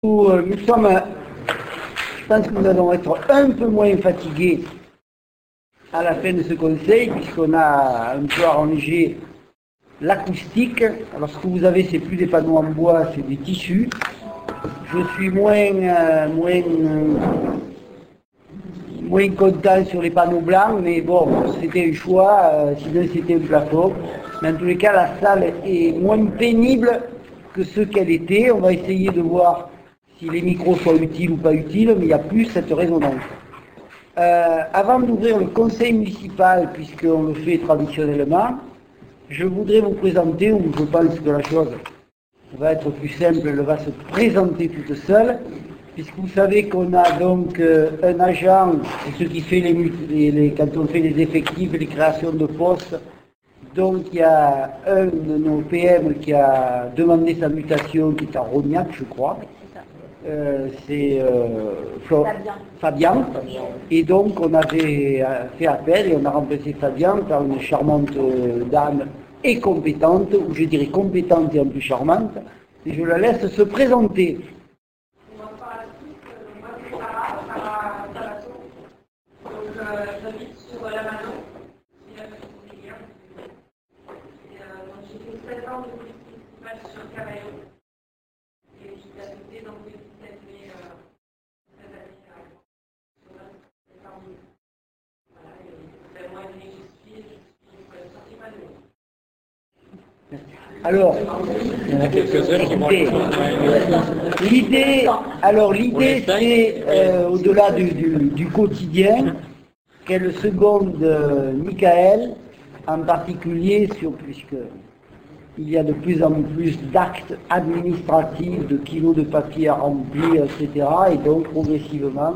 Nous sommes, je pense que nous allons être un peu moins fatigués à la fin de ce conseil, puisqu'on a un peu arrangé l'acoustique. Alors ce que vous avez, c'est plus des panneaux en bois, c'est des tissus. Je suis moins content sur les panneaux blancs, mais bon, c'était un choix, sinon c'était un plafond. Mais en tous les cas, la salle est moins pénible que ce qu'elle était. On va essayer de voir si les micros sont utiles ou pas utiles, mais il n'y a plus cette résonance. Avant d'ouvrir le conseil municipal, puisqu'on le fait traditionnellement, je voudrais vous présenter, ou je pense que la chose va être plus simple, elle va se présenter toute seule, puisque vous savez qu'on a donc un agent, ce qui fait quand on fait les effectifs, les créations de postes. Donc il y a un de nos PM qui a demandé sa mutation, qui est à Rognac, je crois. C'est Fabien. Et donc on avait fait appel et on a remplacé Fabien par une charmante dame et compétente, ou je dirais compétente et un peu charmante. Et je la laisse se présenter. J'habite sur la Manon, j'ai fait 7 ans de politique municipale sur Cavaillon et je suis affectée donc le 17 mai cette année voilà, et moi je suis sortie pas de alors, il y en a quelques-uns qui l'idée c'est, au-delà du quotidien, qu'elle seconde Michael, en particulier puisqu'il y a de plus en plus d'actes administratifs, de kilos de papier à remplir, etc. Et donc, progressivement,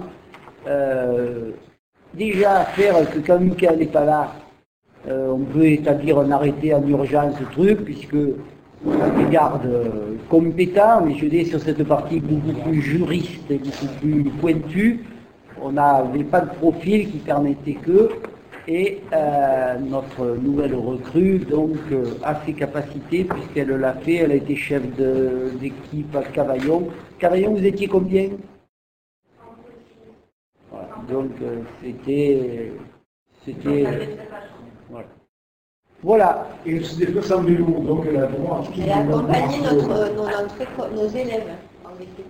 déjà faire que quand Michael n'est pas là, on peut établir un arrêté en urgence, puisque on a des gardes compétents, mais je dis sur cette partie beaucoup plus juriste et beaucoup plus pointue, on n'avait pas de profil qui permettait que, et notre nouvelle recrue donc a ses capacités puisqu'elle l'a fait, elle a été chef d'équipe à Cavaillon. Cavaillon, vous étiez combien? Voilà, donc c'était voilà. Et se déplace en vélo, donc elle a droit à tout. Elle a accompagné nos élèves en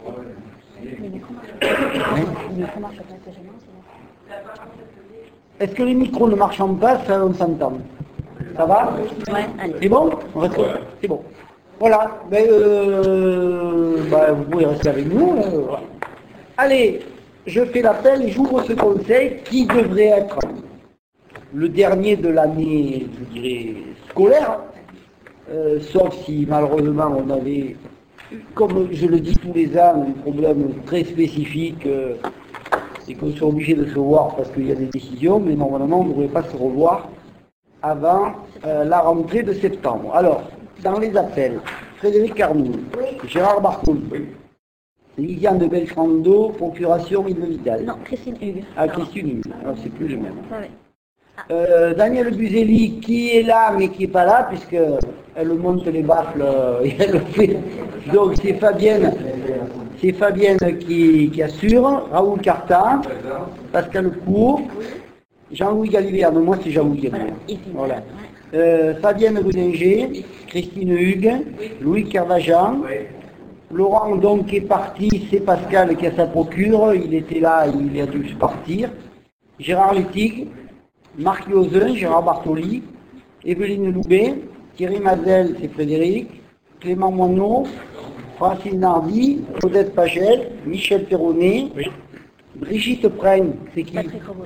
Est-ce que les micros ne marchant pas, ça on s'entend? Ça va? Ouais, allez. C'est bon? C'est bon. Voilà. Vous pouvez rester avec nous. Voilà. Allez, je fais l'appel et j'ouvre ce conseil qui devrait être le dernier de l'année, je dirais, scolaire, sauf si malheureusement on avait, comme je le dis tous les ans, un problème très spécifique, c'est qu'on soit obligé de se voir parce qu'il y a des décisions, mais normalement on ne devrait pas se revoir avant la rentrée de septembre. Alors, dans les appels, Frédéric Arnoul, Gérard Bartoli, Liliane de Beltrando, procuration Yves Vidal. Non, Christine Hugues. Ah, Christine Hugues, alors c'est plus le même. Ah ouais. Daniel Buzelli qui est là mais qui n'est pas là puisque elle monte les baffles et elle le fait. Donc c'est Fabienne qui assure, Raoul Carta, Pascal Cour, Jean-Louis Galivert, mais moi c'est Jean-Louis Galivert. Voilà. Fabienne Rudinger, Christine Hugues, Louis Carvajan, Laurent donc est parti, c'est Pascal qui a sa procure, il était là, il a dû partir, Gérard Lutig, Marc Lozin, Gérard Bartoli, Evelyne Loubet, Thierry Mazel, c'est Frédéric, Clément Monod, Francine Nardi, Odette Pagel, Michel Perronnet, oui. Brigitte Prenne, c'est qui?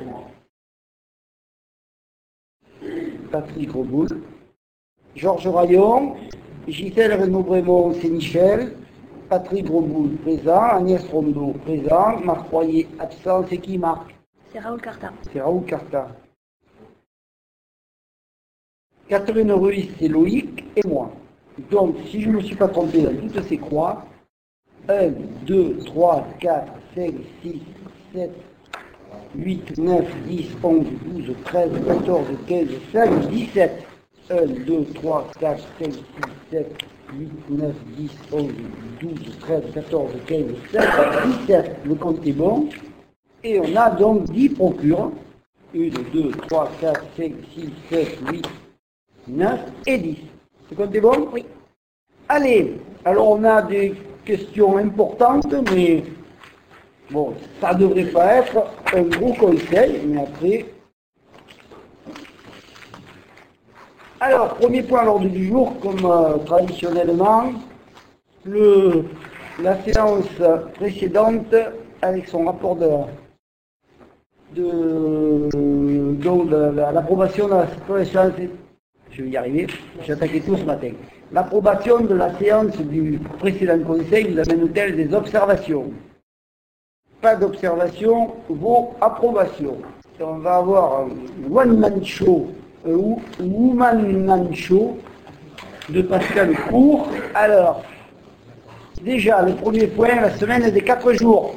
Patrick Roboul, Georges Rayon, Gisèle Renaud-Brémond, c'est Michel, Patrick Roboul, présent, Agnès Rondeau, présent, Marc Royer, absent, c'est qui Marc? C'est Raoul Carta. C'est Raoul Carta. Catherine Ruiz, c'est Loïc et moi. Donc, si je ne me suis pas trompé dans toutes ces croix, 1, 2, 3, 4, 5, 6, 7, 8, 9, 10, 11, 12, 13, 14, 15, 16, 17. 1, 2, 3, 4, 5, 6, 7, 8, 9, 10, 11, 12, 13, 14, 15, 16, 17. Le compte est bon. Et on a donc 10 procures. 1, 2, 3, 4, 5, 6, 7, 8, 9 et 10. Le compte est bon? Oui. Allez, alors on a des questions importantes, mais bon, ça ne devrait pas être un gros conseil, mais après... Alors, premier point à l'ordre du jour, comme traditionnellement, la séance précédente avec son rapport donc l'approbation de la séance, je vais y arriver, j'ai attaqué tout ce matin. L'approbation de la séance du précédent conseil vous amène-t-elle des observations? Pas d'observation, vaut approbation. Et on va avoir un one-man show, woman-man show de Pascal Cour. Alors, déjà, le premier point, la semaine des 4 jours.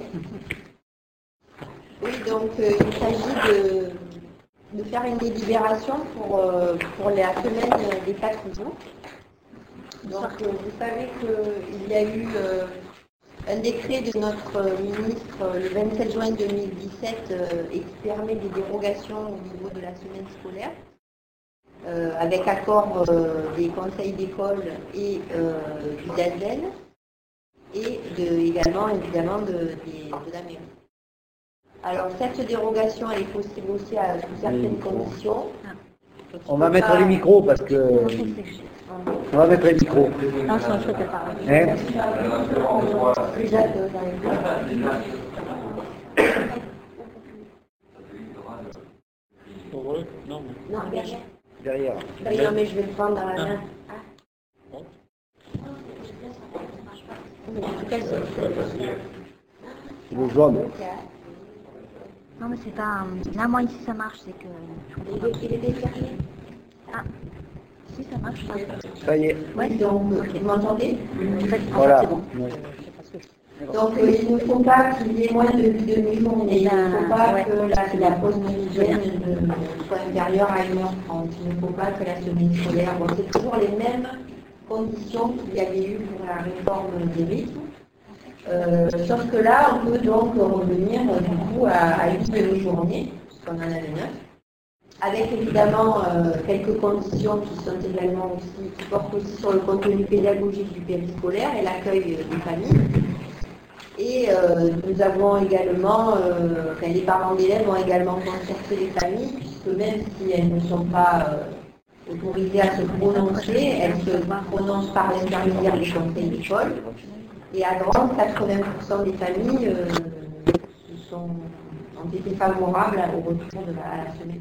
Oui, donc il s'agit de faire une délibération pour la semaine des 4 jours. Donc vous savez qu'il y a eu un décret de notre ministre le 27 juin 2017 et qui permet des dérogations au niveau de la semaine scolaire, avec accord des conseils d'école et du DAZEN et également évidemment de la mairie. Alors cette dérogation elle est possible aussi sous certaines conditions. On va mettre les micros parce que... On va mettre les micros. Non, je ne peux pas. Hein? Non, Non, derrière. Derrière. Non, mais je vais le prendre dans la main. Le jaune. Non, mais c'est pas... Là, moi, ici, ça marche, c'est que... Il est défermé. Ah, si, ça marche. Ça y est. Oui, donc, vous m'entendez? Voilà. C'est bon. Donc, il ne faut pas qu'il y ait moins de demi-journée. Il ne faut pas Ouais. que la pause méridienne soit inférieure à 1h30. Il ne faut pas que la semaine scolaire... Bon, c'est toujours les mêmes conditions qu'il y avait eu pour la réforme des rythmes. Sauf que là, on peut donc revenir du coup à une demi-journée, puisqu'on en avait 9, avec évidemment quelques conditions qui sont également aussi, qui portent aussi sur le contenu pédagogique du périscolaire et l'accueil des familles. Et nous avons également, les parents d'élèves ont également concerté les familles, puisque même si elles ne sont pas autorisées à se prononcer, elles se prononcent par l'intermédiaire des conseils d'école. Et à grande, 80% des familles ont été favorables au retour à la semaine.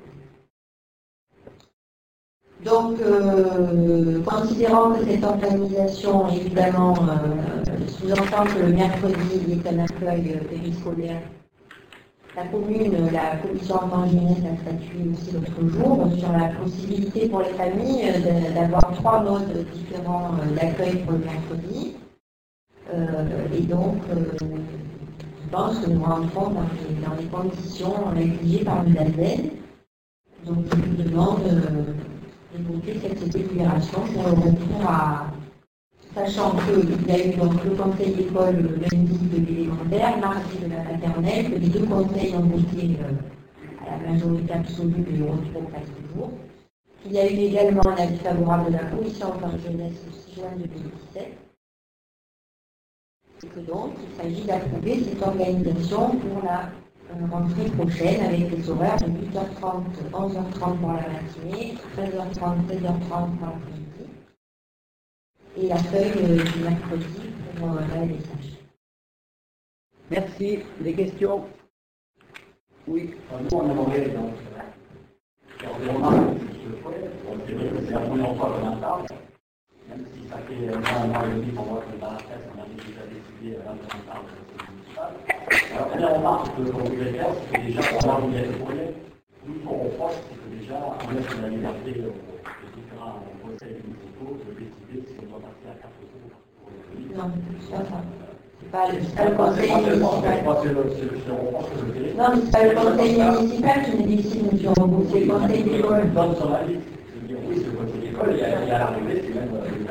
Donc, considérant que cette organisation, évidemment, sous-entend que le mercredi, il est un accueil périscolaire, la commune, la commission enfants jeunesse a statué aussi l'autre jour sur la possibilité pour les familles d'avoir 3 modes différents d'accueil pour le mercredi. Et donc, je pense que nous rentrons dans les conditions exigées par le DAZEN. Donc, je vous demande d'évoquer cette délibération pour le retour à... Sachant qu'il y a eu donc le conseil d'école le lundi de l'élémentaire, mardi de la maternelle, que les 2 conseils ont voté à la majorité absolue de retour aux 4 jours. Il y a eu également un avis favorable de la commission enfants jeunesse le 6 juin 2017. Et que donc, il s'agit d'approuver cette organisation pour la rentrée prochaine avec les horaires de 8h30, 11h30 pour la matinée, 13h30, 16h30 pour l'après-midi et l'accueil du mercredi pour la LSH. Merci. Des questions? Oui. Nous, on aimerait donc faire des remarques sur ce point. C'est la première fois qu'on en parle. Même si ça fait un mois et demi qu'on voit que dans la presse, on avait déjà décidé avant qu'on parle de la municipale. La première remarque que je voulais faire, c'est que déjà, on a remis le projet. Nous, ce qu'on reproche, c'est que déjà, on laisse la liberté aux différents conseils municipaux de décider si on doit passer à 4 jours pour le pays. Non, c'est pas ça. C'est pas le conseil municipal. Non, mais c'est pas le conseil municipal qui nous décide, monsieur Rambaud, c'est le conseil d'école. Donne son avis. Je veux dire, oui, c'est le conseil d'école, et à l'arrivée, c'est même le DAZEN qui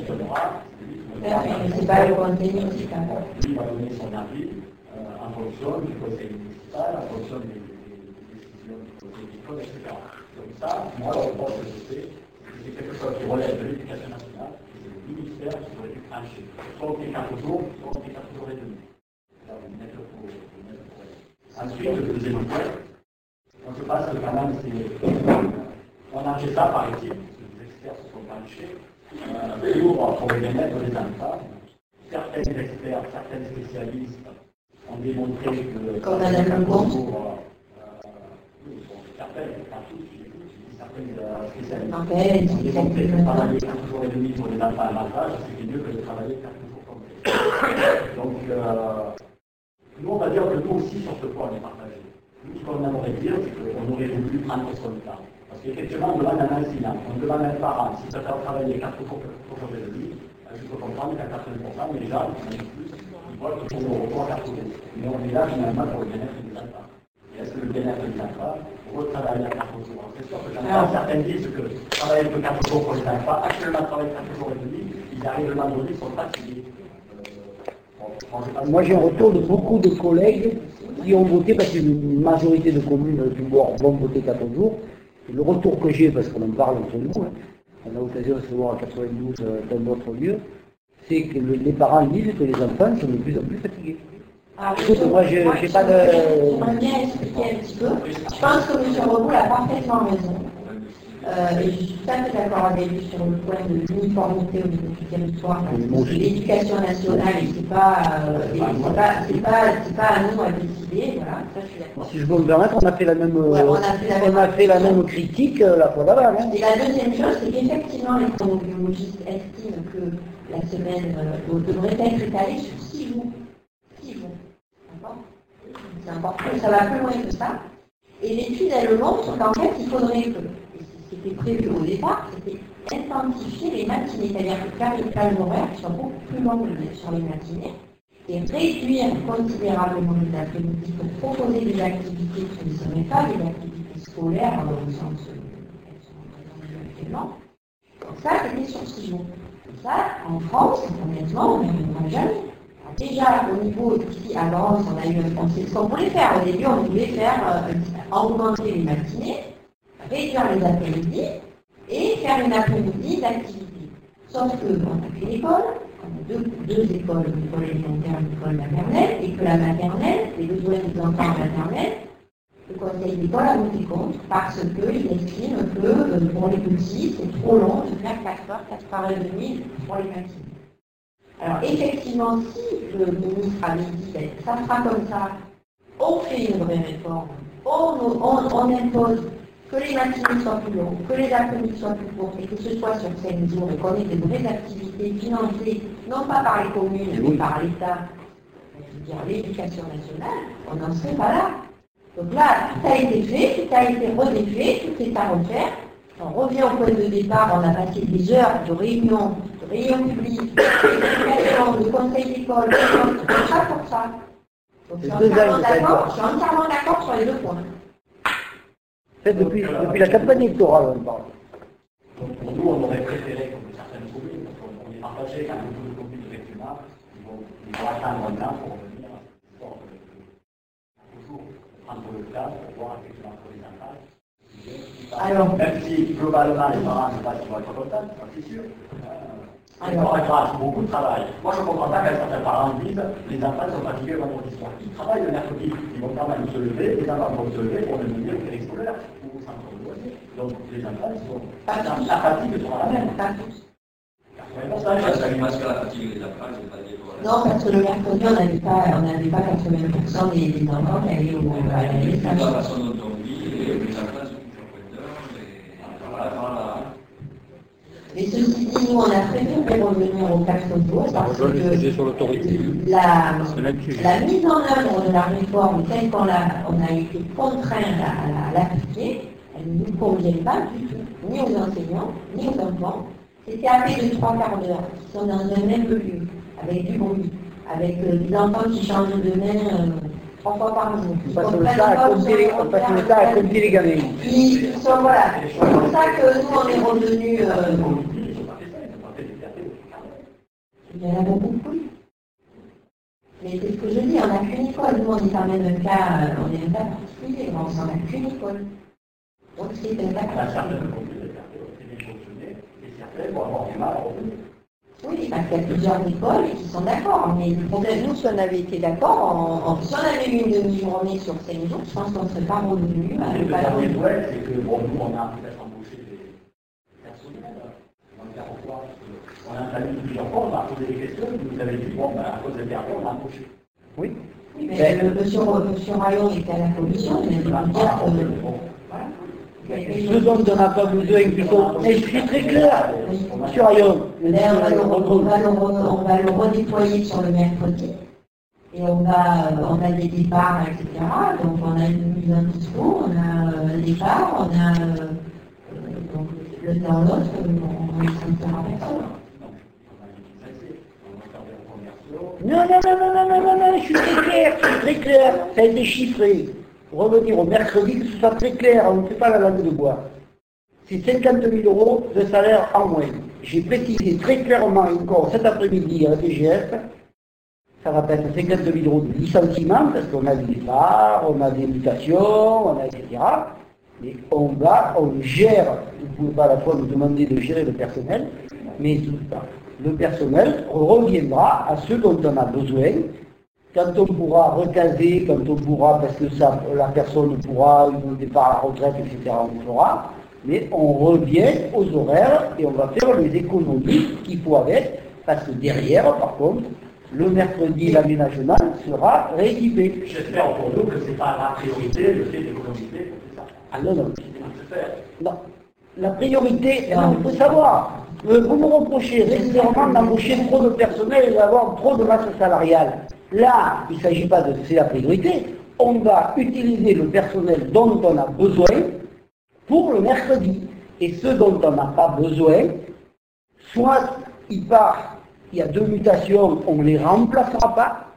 sélectionnera. C'est pas le conseil municipal. Lui va donner son avis en fonction du conseil municipal, en fonction des décisions du conseil municipal, etc. Donc ça, moi, le report que je fais, c'est quelque chose qui relève de l'éducation nationale, et c'est le ministère qui aurait dû trancher. Soit on fait 4 jours, soit on fait 4 jours et demi. Là, vous mettez pour. Ensuite, le deuxième point, on se passe quand même, on a fait ça par équipe, les experts se sont penchés, pour le bien-être des enfants. Certains experts, certains spécialistes ont démontré que... Comme Madame Leconte. Certains, pas tous, certains spécialistes Okay, ont démontré que travailler 4 jours et demi pour les enfants à l'avantage, c'était mieux que de travailler 4 jours complets. Donc, nous, on va dire que nous aussi, sur ce point, on est partagés. Nous, ce qu'on aimerait dire, c'est qu'on aurait voulu prendre son temps. Parce qu'effectivement, on demande à un enseignant, on demande à un parent, si ça fait travailler 4 jours pour changer de vie, je peux comprendre qu'à 80%, mais déjà, ils voient qu'il faut repos à 4 jours. Mais on est là finalement pour le bien-être des enfants. Et est-ce que le bien-être des enfants, retravailler à 4 jours? C'est sûr que certains disent que travailler que 4 jours pour les enfants, actuellement travailler 4 jours et demi, ils arrivent le vendredi, ils sont fatigués. Moi, j'ai un retour de beaucoup de collègues qui ont voté, parce qu'une majorité de communes du bord vont voter 4 jours. Et le retour que j'ai, parce qu'on en parle entre nous, on a l'occasion de se voir à 92 dans d'autres lieux, c'est que les parents disent que les enfants sont de plus en plus fatigués. Écoute, moi, je n'ai pas de... J'aimerais bien expliquer un petit peu. Je pense que M. Reboul a parfaitement raison. Et je suis tout à fait d'accord avec lui sur le point de l'uniformité au niveau du territoire. L'éducation nationale, c'est pas à nous à décider. Voilà, ça, je suis d'accord. Si je peux me permettre, on a fait la même, on a fait la même critique la fois d'avant. Et la deuxième chose, c'est qu'effectivement, les chronobiologistes estiment que la semaine devrait être étalée sur 6 jours. 6 jours. D'accord ? C'est important, ça va plus loin que ça. Et l'étude, elle montre qu'en fait, il faudrait que, ce qui était prévu au départ, c'était intensifier les matinées, c'est-à-dire faire les plages horaires qui sont beaucoup plus longues sur les matinées, et réduire considérablement les après-midi pour proposer des activités qui ne seraient pas des activités scolaires, au sens qu'elles sont présentes actuellement. Donc ça, c'était sur 6 jours. Et ça, en France, honnêtement, on n'y arrivera jamais. Déjà, au niveau ici à Valence, on a eu un c'est ce qu'on voulait faire. Au début, on voulait faire augmenter les matinées, réduire les après-midi et faire une après-midi d'activité. Sauf qu'on a fait l'école, on a deux écoles, une école élémentaire et une école maternelle, et que la maternelle, les besoins des enfants maternels, le conseil d'école a voté contre parce qu'il estime que pour les petits, c'est trop long de faire 4 heures et demie pour les matinées. Alors effectivement, si le ministre avait dit ben, ça sera comme ça, on fait une vraie réforme, on impose que les matinées soient plus longues, que les après-midi soient plus courtes et que ce soit sur 5 jours et qu'on ait de vraies activités financées, non pas par les communes, mais par l'État, je veux dire l'éducation nationale, on n'en serait pas là. Donc là, tout a été fait, tout a été redéfait, tout est à refaire. On revient au point de départ, on a passé des heures de réunions publiques, de conseils d'école, tout ça pour ça. Donc je suis entièrement d'accord sur les 2 points. Depuis la campagne électorale, on parle. Donc pour nous, on aurait préféré, comme certaines communes, parce qu'on est partagé quand même beaucoup de communes, effectivement, ils vont attendre un an pour revenir à cette histoire de toujours prendre le cas pour voir effectivement pour les enfants. Alors, même si globalement les parents ne sont pas contents, c'est sûr. Alors, c'est beaucoup de travail. Moi je ne comprends pas quand certains parents disent les enfants sont fatigués le vendredi soir. Ils travaillent le mercredi, ils vont quand même se lever, les enfants vont se lever pour venir au périscolaire ou au centre de loisirs. Donc les enfants sont. La fatigue sera la même. Pas tous. Ça lui masque la fatigue des enfants, je ne vais pas dire. Non, parce que le mercredi, on n'avait pas 80% des enfants qui allaient au de la façon dont on vit, les enfants sont toujours prêteurs, et voilà. Mais ceci dit, nous, on a préféré revenir aux 4 jours parce que la mise en œuvre de la réforme telle qu'on a été contraint à l'appliquer, elle ne nous convient pas du tout, ni aux enseignants, ni aux enfants. C'était appelé de 3 quarts d'heure, qui sont dans un même lieu, avec du bruit, avec des enfants qui changent de main 3 fois par jour. On passe le temps à compter les gamins. Voilà. C'est pour ça que nous, on est revenus... Il y en a beaucoup plus. Mais c'est ce que je dis, on n'a qu'une école. Nous, on est quand même un cas, on est un cas particulier, on n'en a qu'une école. Donc c'est un cas particulier. Oui, parce qu'il y a plusieurs écoles qui sont d'accord. Mais le problème, nous, si on avait été d'accord, si on avait eu une demi-journée sur 5 jours, je pense qu'on ne serait pas revenu. Le dernier point, c'est que bon, nous, on a peut-être embauché des personnels. On va faire pourquoi? On a intervenu plusieurs fois, on a posé des questions, vous avez dit, bon, à cause des permis, on a embauché. Oui. Oui, mais monsieur Rayon était à la commission, il a dit dire Ce dont on n'a pas besoin, mais je suis très clair, monsieur Rayon. on va le redéployer sur le mercredi. Et on a des départs, etc. Donc on a un discours, on a un départ, on a donc l'un dans l'autre, on ne s'en personne. Non, je suis très clair, ça a été chiffré. Revenir au mercredi, que ce soit très clair, on ne fait pas la langue de bois. C'est 50 000 € de salaire en moins. J'ai précisé très clairement encore cet après-midi à la DGF, ça va être 50 000 € de licenciement, parce qu'on a des départs, on a des mutations, on a etc. Mais on gère, vous ne pouvez pas à la fois nous demander de gérer le personnel, mais le personnel reviendra à ce dont on a besoin. Quand on pourra recaser, quand on pourra, parce que ça, la personne pourra, au départ à la retraite, etc., on le fera, mais on revient aux horaires et on va faire les économies qu'il faut avec, parce que derrière, par contre, le mercredi, l'aménagement sera rééquipé. J'espère pour nous que ce n'est pas la priorité, le fait d'économiser, c'est ça. Ah non. Non. La priorité, il faut savoir, vous me reprochez régulièrement d'embaucher trop de personnel et d'avoir trop de masse salariale. Là, il ne s'agit pas de c'est la priorité, on va utiliser le personnel dont on a besoin pour le mercredi. Et ceux dont on n'a pas besoin, soit il part, il y a 2 mutations, on ne les remplacera pas,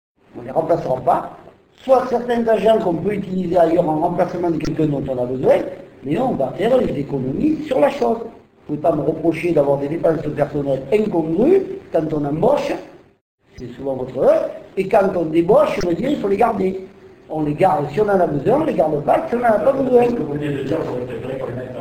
soit certains agents qu'on peut utiliser ailleurs en remplacement de quelqu'un dont on a besoin, mais on va faire les économies sur la chose. Vous ne pouvez pas me reprocher d'avoir des dépenses de personnel incongrues quand on embauche, c'est souvent votre heure, et quand on débauche, je veux dire, il faut les garder. On les garde, si on en a besoin, on ne les garde pas, si on n'en a pas besoin. Ce que vous venez de dire, j'aurais préféré qu'on le mette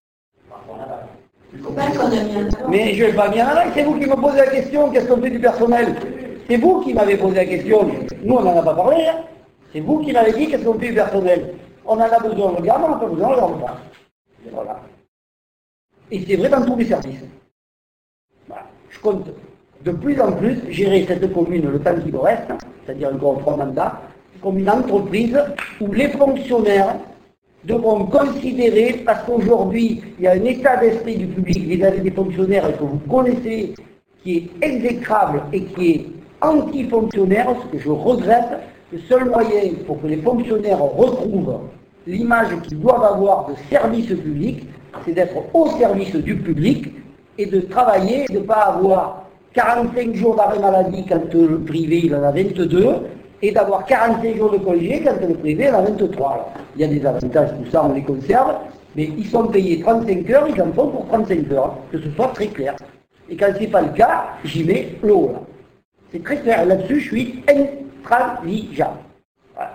mais je ne vais pas bien là, c'est vous qui me posez la question, qu'est-ce qu'on fait du personnel? C'est vous qui m'avez posé la question, nous on n'en a pas parlé, hein. C'est vous qui m'avez dit qu'est-ce qu'on fait du personnel. On en a besoin, on le garde, on n'en a pas besoin, on ne le garde pas. Voilà. Et c'est vrai dans tous les services. Voilà. Je compte de plus en plus gérer cette commune le temps qui me reste, c'est-à-dire encore 3 mandats, comme une entreprise où les fonctionnaires devront considérer, parce qu'aujourd'hui il y a un état d'esprit du public vis-à-vis des fonctionnaires que vous connaissez, qui est exécrable et qui est anti-fonctionnaire, ce que je regrette. Le seul moyen pour que les fonctionnaires retrouvent l'image qu'ils doivent avoir de service public, c'est d'être au service du public et de travailler, de ne pas avoir 45 jours d'arrêt maladie quand le privé il en a 22, et d'avoir 45 jours de congé quand le privé en a 23. Alors, il y a des avantages, tout ça, on les conserve, mais ils sont payés 35 heures, ils en font pour 35 heures, que ce soit très clair. Et quand ce n'est pas le cas, j'y mets le haut là. C'est très clair, là-dessus je suis intransigeant. Voilà.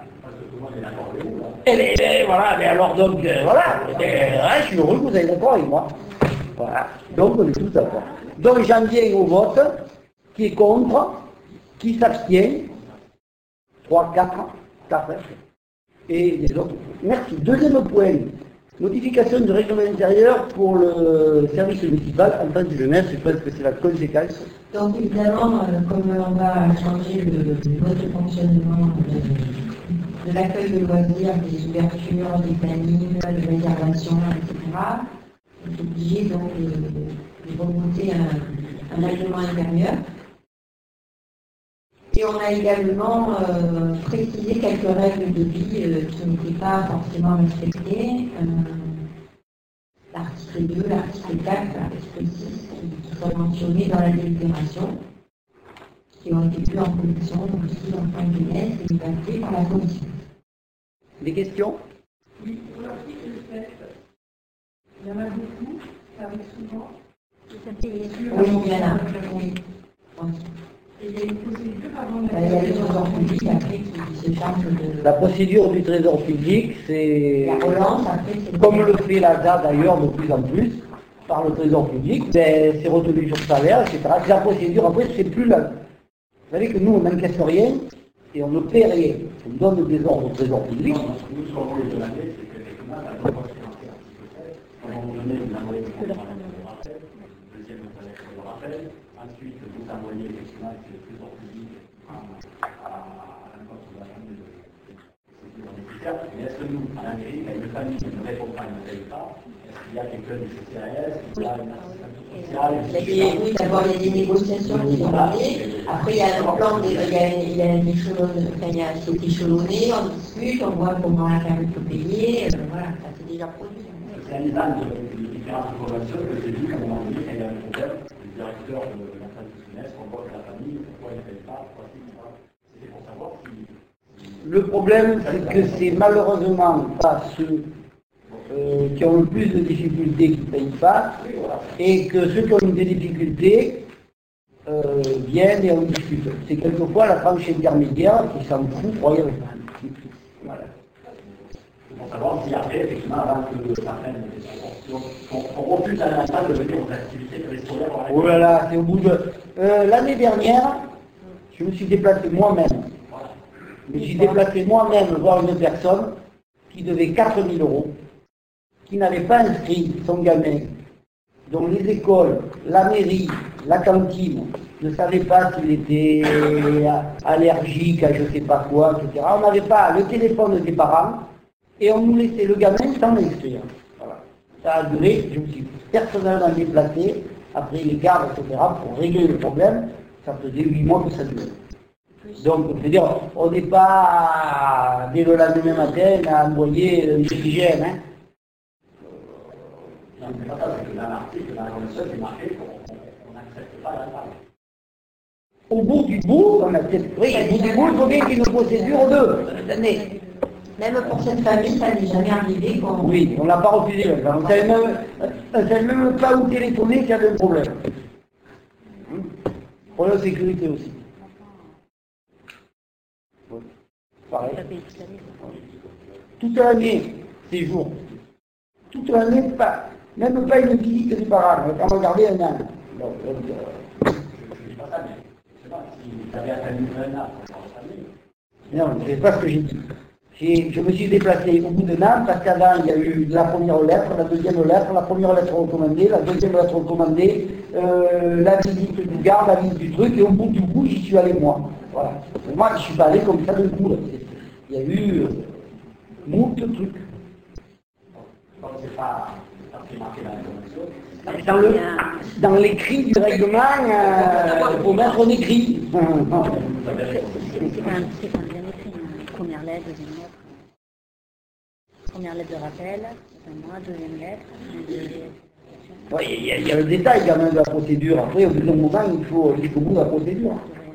Et voilà, mais alors donc, voilà, je suis heureux que vous ayez d'accord avec moi. Voilà, donc on est tous d'accord. Donc j'en viens au vote, qui est contre, qui s'abstient, 3, 4, et les autres. Merci. Deuxième point, notification du règlement intérieur pour le service municipal en tant que jeunesse, je pense que c'est la conséquence. Donc évidemment, comme on va changer le mode de fonctionnement de l'accueil de loisirs, des ouvertures, des plannings, de réservations, etc., on est obligé donc de remonter un règlement intérieur. Et on a également précisé quelques règles de vie qui n'étaient pas forcément respectées. L'article 2, l'article 4, l'article 6, qui sont mentionnés dans la délibération, qui ont été plus en commission, donc aussi en fin de jeunesse et évalués par la commission. Des questions? Oui, pour l'article 7, il y en a beaucoup, ça arrive souvent. Oui, il y en a. Oui. Ouais. Et il y a une procédure avant Il y a le trésor public après qui se charge de La procédure du trésor public, c'est la relance, après c'est comme le fait l'ASA d'ailleurs de plus en plus, par le trésor public, ben, c'est retenu sur salaire, etc. C'est la procédure, après c'est plus là. Vous savez que nous on n'encaisse rien et on ne paie rien. On donne des ordres au trésor public. Nous, ce qu'on voulait demander, c'est qu'effectivement, la loi financière, à un moment donné, vous envoyez le compte de rappel, le deuxième de rappel, ensuite vous envoyez effectivement avec le trésor public à un compte de la famille de bénéficiaires. Mais est-ce que nous, à la mairie, quand une famille ne répond pas, ne paye pas, est-ce qu'il y a quelqu'un du CCAS, est-ce qu'il y a une assistance sociale, oui, d'abord il y a des négociations qui sont menées. Après il y a un plan, il y a des choses, enfin, il y a c'est échelonné, on discute, on voit comment la famille peut payer, voilà, ça c'est déjà produit. c'est un exemple de différentes informations que j'ai vu qu'à un moment donné, quand il y a un problème, le directeur de la famille du semestre convoque la famille, pourquoi il ne paye pas, pourquoi il ne paye pas. C'était pour savoir si... Le problème, c'est que c'est malheureusement pas ceux qui ont le plus de difficultés qui ne payent pas, et que ceux qui ont des difficultés viennent et on discute. C'est quelquefois la tranche intermédiaire qui s'en fout royalement. Voilà. Pour savoir si après, effectivement, avant que certaines proportions, on refuse à l'instant de venir aux activités préscolaires. Oh là là, c'est au bout de... L'année dernière, je me suis déplacé moi-même. Je me suis déplacé moi-même voir une personne qui devait 4 000 €, qui n'avait pas inscrit son gamin, dont les écoles, la mairie, la cantine ne savaient pas s'il était allergique à je ne sais pas quoi, etc. On n'avait pas le téléphone des parents et on nous laissait le gamin sans l'inscrire. Voilà. Ça a duré, je me suis personnellement déplacé après les gardes, etc. pour régler le problème. Ça faisait 8 mois que ça durait. Donc, je veux dire, on n'est pas dès le lendemain matin à envoyer une hygiène. Hein. Non, mais pas ça, c'est que dans l'article, dans la convention, c'est marqué qu'on n'accepte pas la table. Au bout du bout, on accepte. Oui, au bout du bout, il faut bien qu'il y ait une procédure de l'année. Même pour cette famille, ça n'est jamais arrivé qu'on... Oui, on ne l'a pas refusé. On ne savait même pas où téléphoner s'il y avait un problème. Pour la sécurité aussi. Pareil. Toute l'année, ces jours. Toute l'année, même pas une visite des parents. On va regarder un an. Donc, Je ne dis pas ça, mais je ne sais pas, si vous avez attendu un an pour votre famille, non, c'est pas ce que j'ai dit. Je me suis déplacé au bout d'un an parce qu'avant il y a eu la première lettre, la deuxième lettre, la première lettre recommandée, la deuxième lettre recommandée, la visite du garde, la visite du truc, et au bout du bout, j'y suis allé moi. Voilà. Et moi, je ne suis pas allé comme ça d'un coup. Là. Il y a eu moult trucs. comme c'est pas marqué dans la convention, Dans l'écrit du règlement, il faut mettre un écrit. C'est quand même bien écrit. Première lettre, deuxième lettre. Première lettre de rappel, c'est un mois, deuxième lettre. Oui, il y a le détail quand même de la procédure. Après, au bout d'un moment, il faut aller au bout de la procédure.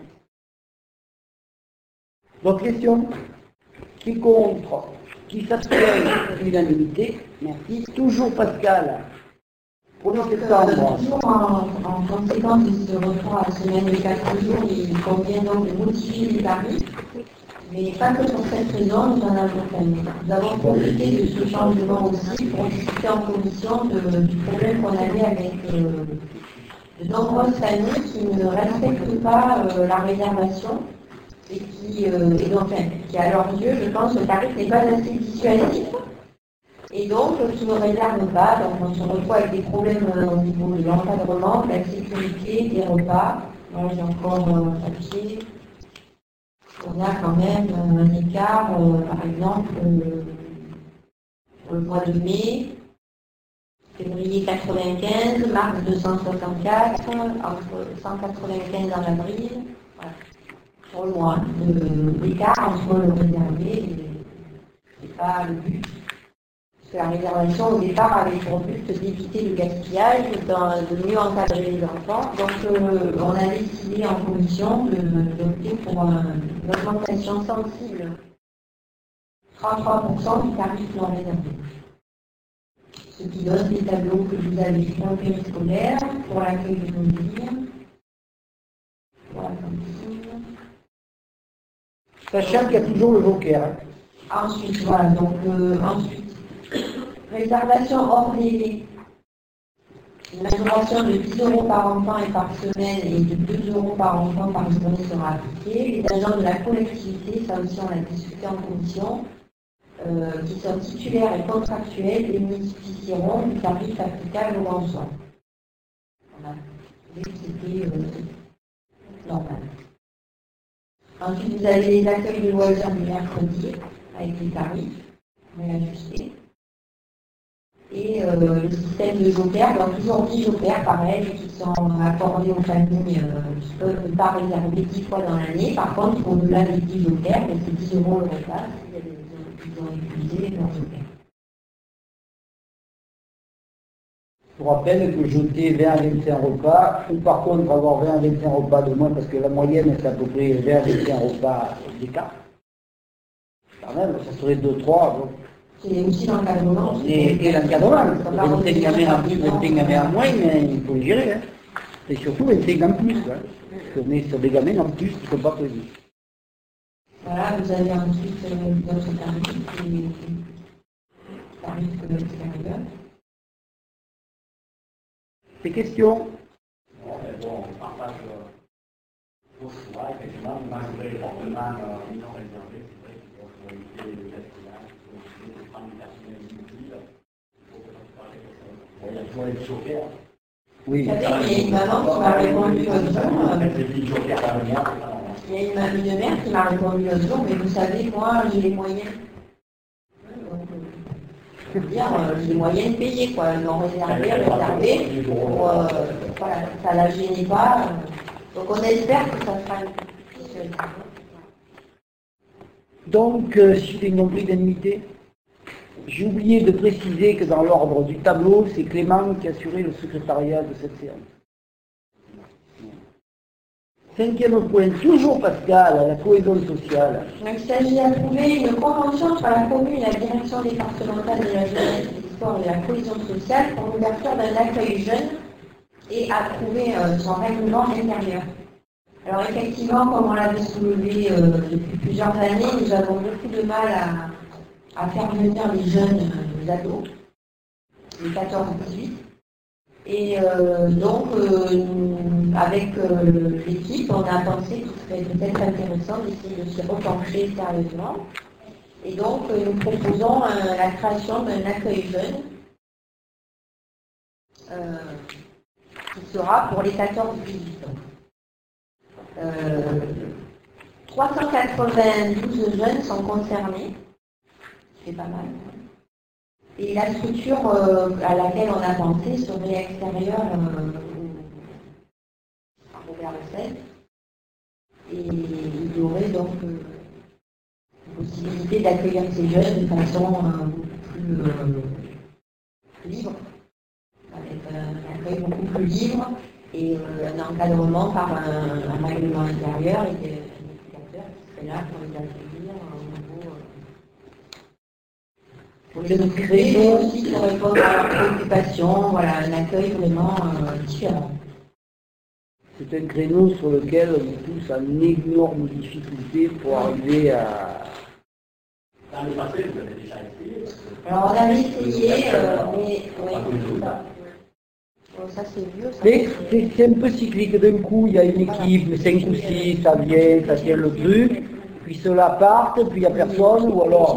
D'autres questions? Qui est contre? Qui s'abstient? L'unanimité. Merci. Toujours Pascal. 1er septembre. Toujours en conséquence de ce retour à la semaine de 4 jours, il convient donc de modifier les tarifs. Mais pas que pour cette raison, nous en avons fait. Nous avons profité de ce changement aussi pour discuter en commission du problème qu'on avait avec de nombreuses familles qui ne respectent pas la réservation et qui, à leurs yeux, je pense, le tarif n'est pas assez dissuasif. Et donc, qui ne réservent pas, donc on se retrouve avec des problèmes au niveau de l'encadrement, de la sécurité, des repas. Moi, j'ai encore un papier. On a quand même un écart, par exemple, pour le mois de mai, février 95, mars 264, entre 195 en avril, voilà. Sur le mois, l'écart entre le réservé et c'est pas le but. Parce que la réservation au départ avait pour but d'éviter le gaspillage, de mieux encadrer les enfants. Donc on a décidé en commission d'opter pour une augmentation sensible, 33% du tarif non réservé. Ce qui donne des tableaux que vous avez pour le périscolaire, pour l'accueil de nos livres, Sachant qu'il y a toujours le joker. Hein. Ensuite, voilà, donc ensuite, réservation hors délai. Une majoration de 10 € par enfant et par semaine et de 2 € par enfant par journée sera appliquée. Les agents de la collectivité, ça aussi on l'a discuté en commission, qui sont titulaires et contractuels bénéficieront du tarif applicable aux enfants. On a trouvé que c'était normal. Ensuite, vous avez les accueils de loisirs du mercredi avec les tarifs réajustés. Et le système de joker, donc toujours 10 jokers pareil, qui sont accordés aux familles qui peuvent ne pas réserver 10 fois dans l'année. Par contre, au-delà des 10 jokers, c'est 10 € le repas s'ils ont utilisé leur joker. Je vous rappelle que jeter 20 à 25 repas, ou par contre avoir 20 à 25 repas de moins, parce que la moyenne c'est à peu près 20 à 25 repas d'écart. Quand même, ça serait 2-3. Donc. C'est aussi l'encadrement. Et l'encadrement, 25 gamins en plus, 25 gamins en moins, mais il faut le gérer. Hein. Et surtout 25 en plus. Hein. Parce qu'on est sur des gamins en plus qui ne sont pas prévus. Voilà, vous avez ensuite d'autres tarifs, les tarifs extérieurs. Des questions? Bon, mais bon, on partage vos choix, effectivement, vous m'ajoutez fortement non réservé, c'est vrai qu'il faut éviter le gaspillage, il faut éviter de prendre des personnels inutiles, il faut que ça se passe quelque chose. Bon, il y a toujours les jokers. Oui. Vous savez, il y a une maman qui m'a répondu l'autre jour. Il y a une mère qui m'a répondu l'autre jour, mais vous savez, moi, j'ai les moyens. Je veux dire, les moyens de payer, quoi, non réservé, pour, voilà, ça ne la gênait pas. Donc on espère que ça sera une. Donc, si j'ai compris d'indemnité, j'ai oublié de préciser que dans l'ordre du tableau, c'est Clément qui assurait le secrétariat de cette séance. 5e point, toujours Pascal, la cohésion sociale. Donc, il s'agit d'approuver une convention entre la commune et la direction départementale de la jeunesse, des sports et de la cohésion sociale pour l'ouverture d'un accueil jeune et approuver son règlement intérieur. Alors effectivement, comme on l'avait soulevé depuis plusieurs années, nous avons beaucoup de mal à faire venir les jeunes, les ados, les 14-18. Et donc, avec l'équipe, on a pensé qu'il serait peut-être intéressant d'essayer de se repencher sérieusement. Et donc, nous proposons la création d'un accueil jeune qui sera pour les 14-18 ans. 392 jeunes sont concernés, c'est pas mal. Et la structure à laquelle on a pensé serait extérieure à Robert Le 7. Et il y aurait donc la possibilité d'accueillir ces jeunes de façon beaucoup plus libre, avec un accueil beaucoup plus libre et un encadrement par un règlement intérieur et des éducateurs qui seraient là pour les accueillir au niveau. Pour les occuper, mais aussi pour répondre à leurs préoccupations, voilà, un accueil vraiment différent. C'est un créneau sur lequel on est tous en énorme difficulté pour arriver à... Dans le passé, vous avez déjà essayé. Alors on avait essayé, mais oui. Bon, ça c'est vieux. Mais c'est un peu cyclique, d'un coup il y a une équipe, 5 ou 6, ça vient, ça tient le truc, puis ceux-là partent, puis il n'y a personne, ou alors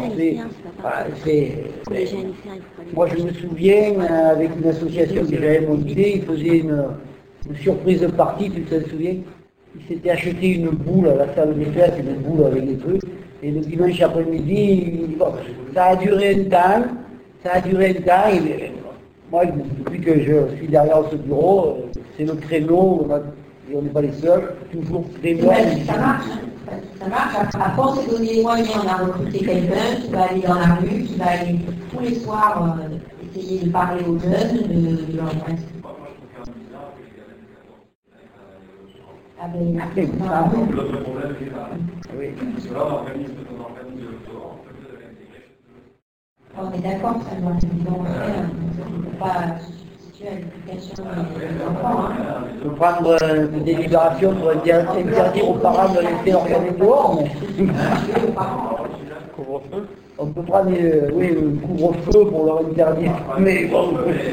moi je me souviens, avec une association que j'avais montée, ils faisaient une surprise de partie, tu te souviens? Ils s'étaient acheté une boule à la salle des classes, une boule avec des trucs, et le dimanche après-midi, bon, ça a duré un temps, et moi, depuis que je suis derrière ce bureau, c'est le créneau, et on n'est pas les seuls, toujours créneau. Ça marche, ça marche. Après, on s'est donné les moyens, on a recruté quelqu'un qui va aller dans la rue, qui va aller tous les soirs essayer de parler aux jeunes, de leur dire. Ah ben, L'autre problème, c'est ça. Oui. Parce que là, on organise le dehors, on peut l'intégrer. on est d'accord, ça doit être évident. On ne peut pas substituer habitués à l'éducation des enfants. Hein. On peut prendre des délibérations pour interdire aux parents de laisser leur gamin dehors, mais... Couvre-feu. On peut prendre oui, un couvre-feu pour leur interdire, mais bon...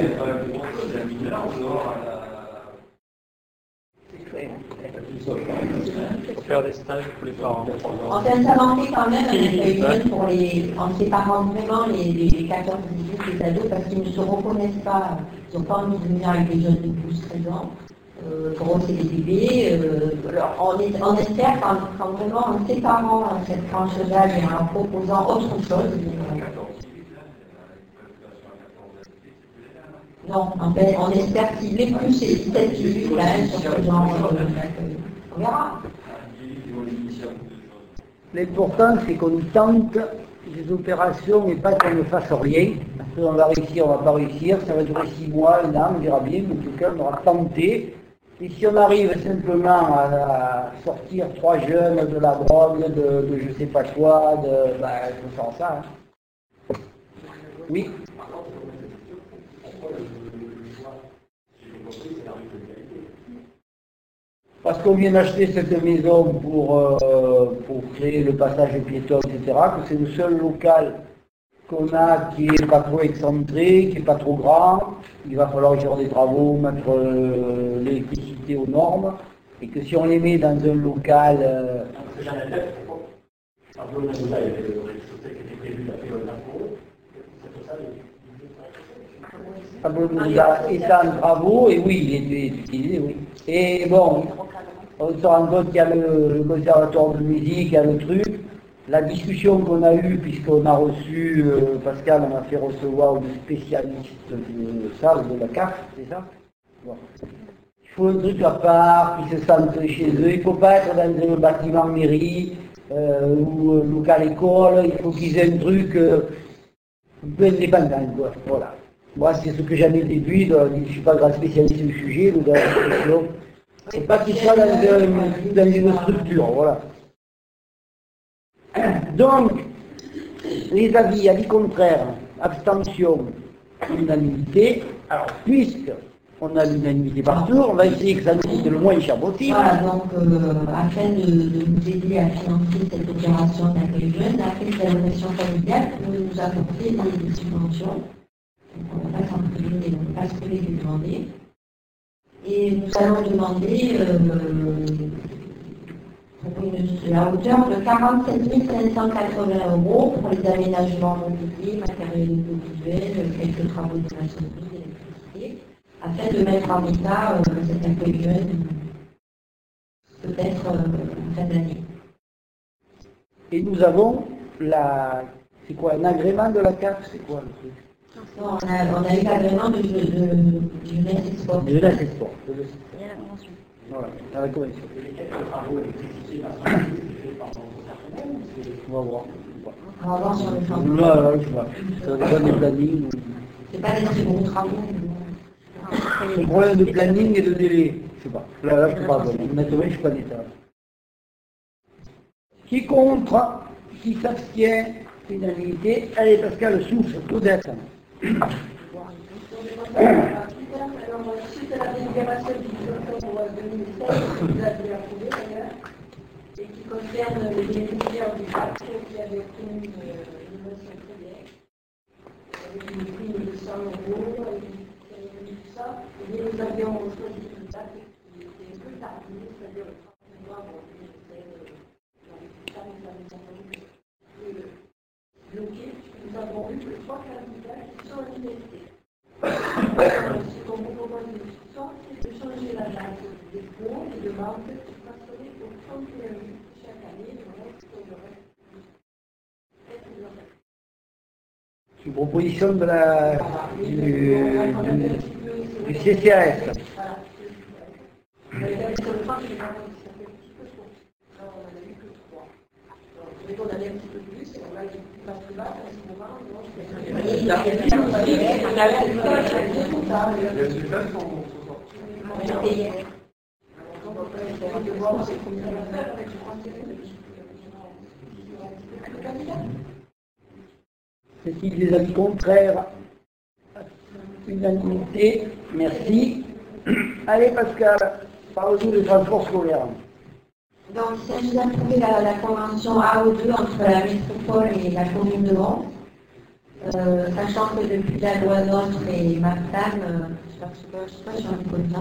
Pour faire des stages pour les parents. On s'est inventé quand même un accueil jeune pour en séparant vraiment les 14, 18, les ados, parce qu'ils ne se reconnaissent pas, ils n'ont pas envie de venir avec des jeunes de 12-13 ans, gros c'est des bébés. Alors, on espère qu'en vraiment en séparant cette tranche d'âge et en proposant autre chose. Non, en fait, on espère cibler plus ces 17-18 quand même sur ce genre d'accueil. On verra. L'important, c'est qu'on tente des opérations et pas qu'on ne fasse rien. Parce qu'on va réussir, on ne va pas réussir, ça va durer 6 mois, 1 an, on verra bien, mais en tout cas, on aura tenté. Et si on arrive simplement à sortir 3 jeunes de la drogue, de je sais pas quoi, il faut faire ça. Hein. Oui. Parce qu'on vient d'acheter cette maison pour créer le passage piéton, etc., que c'est le seul local qu'on a qui n'est pas trop excentré, qui n'est pas trop grand. Il va falloir faire des travaux, mettre l'électricité aux normes, et que si on les met dans un local... est en travaux, et oui, il est utilisé, oui. Et bon, on se rend compte qu'il y a le conservatoire de musique, il y a le truc. La discussion qu'on a eue, puisqu'on a reçu, Pascal, on a fait recevoir une spécialiste de salle, de la CAF, c'est ça bon. Il faut un truc à part, qu'ils se sentent chez eux. Il ne faut pas être dans un bâtiment mairie ou local école, il faut qu'ils aient un truc un peu indépendant, quoi. Voilà. Moi, c'est ce que j'en ai déduit, je ne suis pas grand spécialiste du sujet, de la réflexion. C'est pas qu'il soit dans une structure, voilà. Donc, les avis, avis contraires, abstention, unanimité. Alors, puisqu'on a l'unanimité partout, on va essayer que ça nous coûte le moins cher possible. Voilà, donc, afin de nous aider à financer cette opération d'accueil jeune, la caisse d'allocation familiale nous a apporté des subventions. Donc, on ne va pas s'en priver, on ne va pas se priver de demander. Et nous allons demander la hauteur de 47 580 € pour les aménagements mobiliers, matériels audiovisuels, quelques travaux de maçonnerie, d'électricité, afin de mettre en état cet accueil jeune, peut-être en fin d'année. Et nous avons c'est quoi, un agrément de la CAF, c'est quoi le truc? Non, on a eu l'agrément de jeunesse et sport. Jeunesse et sport. Il y a la convention. Voilà, à la convention. On va voir. On va voir sur le plan. Voilà, je vois. Ça dépend des plannings. C'est pas des très bons travaux. C'est un problème de planning et de délai. Je sais pas. Là, je ne sais pas. Honnêtement, je ne suis pas d'État. Qui est contre? Qui s'abstient? Unanimité. Allez, Pascal, souffle, Odette. Alors, suite à la délibération du 10 octobre 2016, vous avez approuvé d'ailleurs, et qui concerne les bénéficiaires du pacte qui avaient obtenu une innovation CDX, avec une prime de 100 €, et tout ça, et bien nous avions choisi une date qui était un peu tardive, c'est-à-dire le 31 novembre 2016, dans les services bloqué, nous avons eu que 3 candidats qui sont investis. Ce qu'on vous propose de c'est de changer la date des dépôt et de vente qui passerait au 31 août chaque année, le reste C'est une proposition de du CCAS. Voilà. Mais sur le temps, ça fait un petit peu trop. Alors, on en a eu que 3. Donc, dès qu'on allait un petit peu plus, et on va aller pas plus bas, à ce moment, C'est-il des avis contraires? Unanimité. Merci. Allez Pascal, parle-nous des transports scolaires. Donc, il s'agit d'approuver la convention AO2 entre la métropole et la commune de Mons. Sachant que depuis la loi NOTRe et MAPTAM, je ne sais pas si on écoute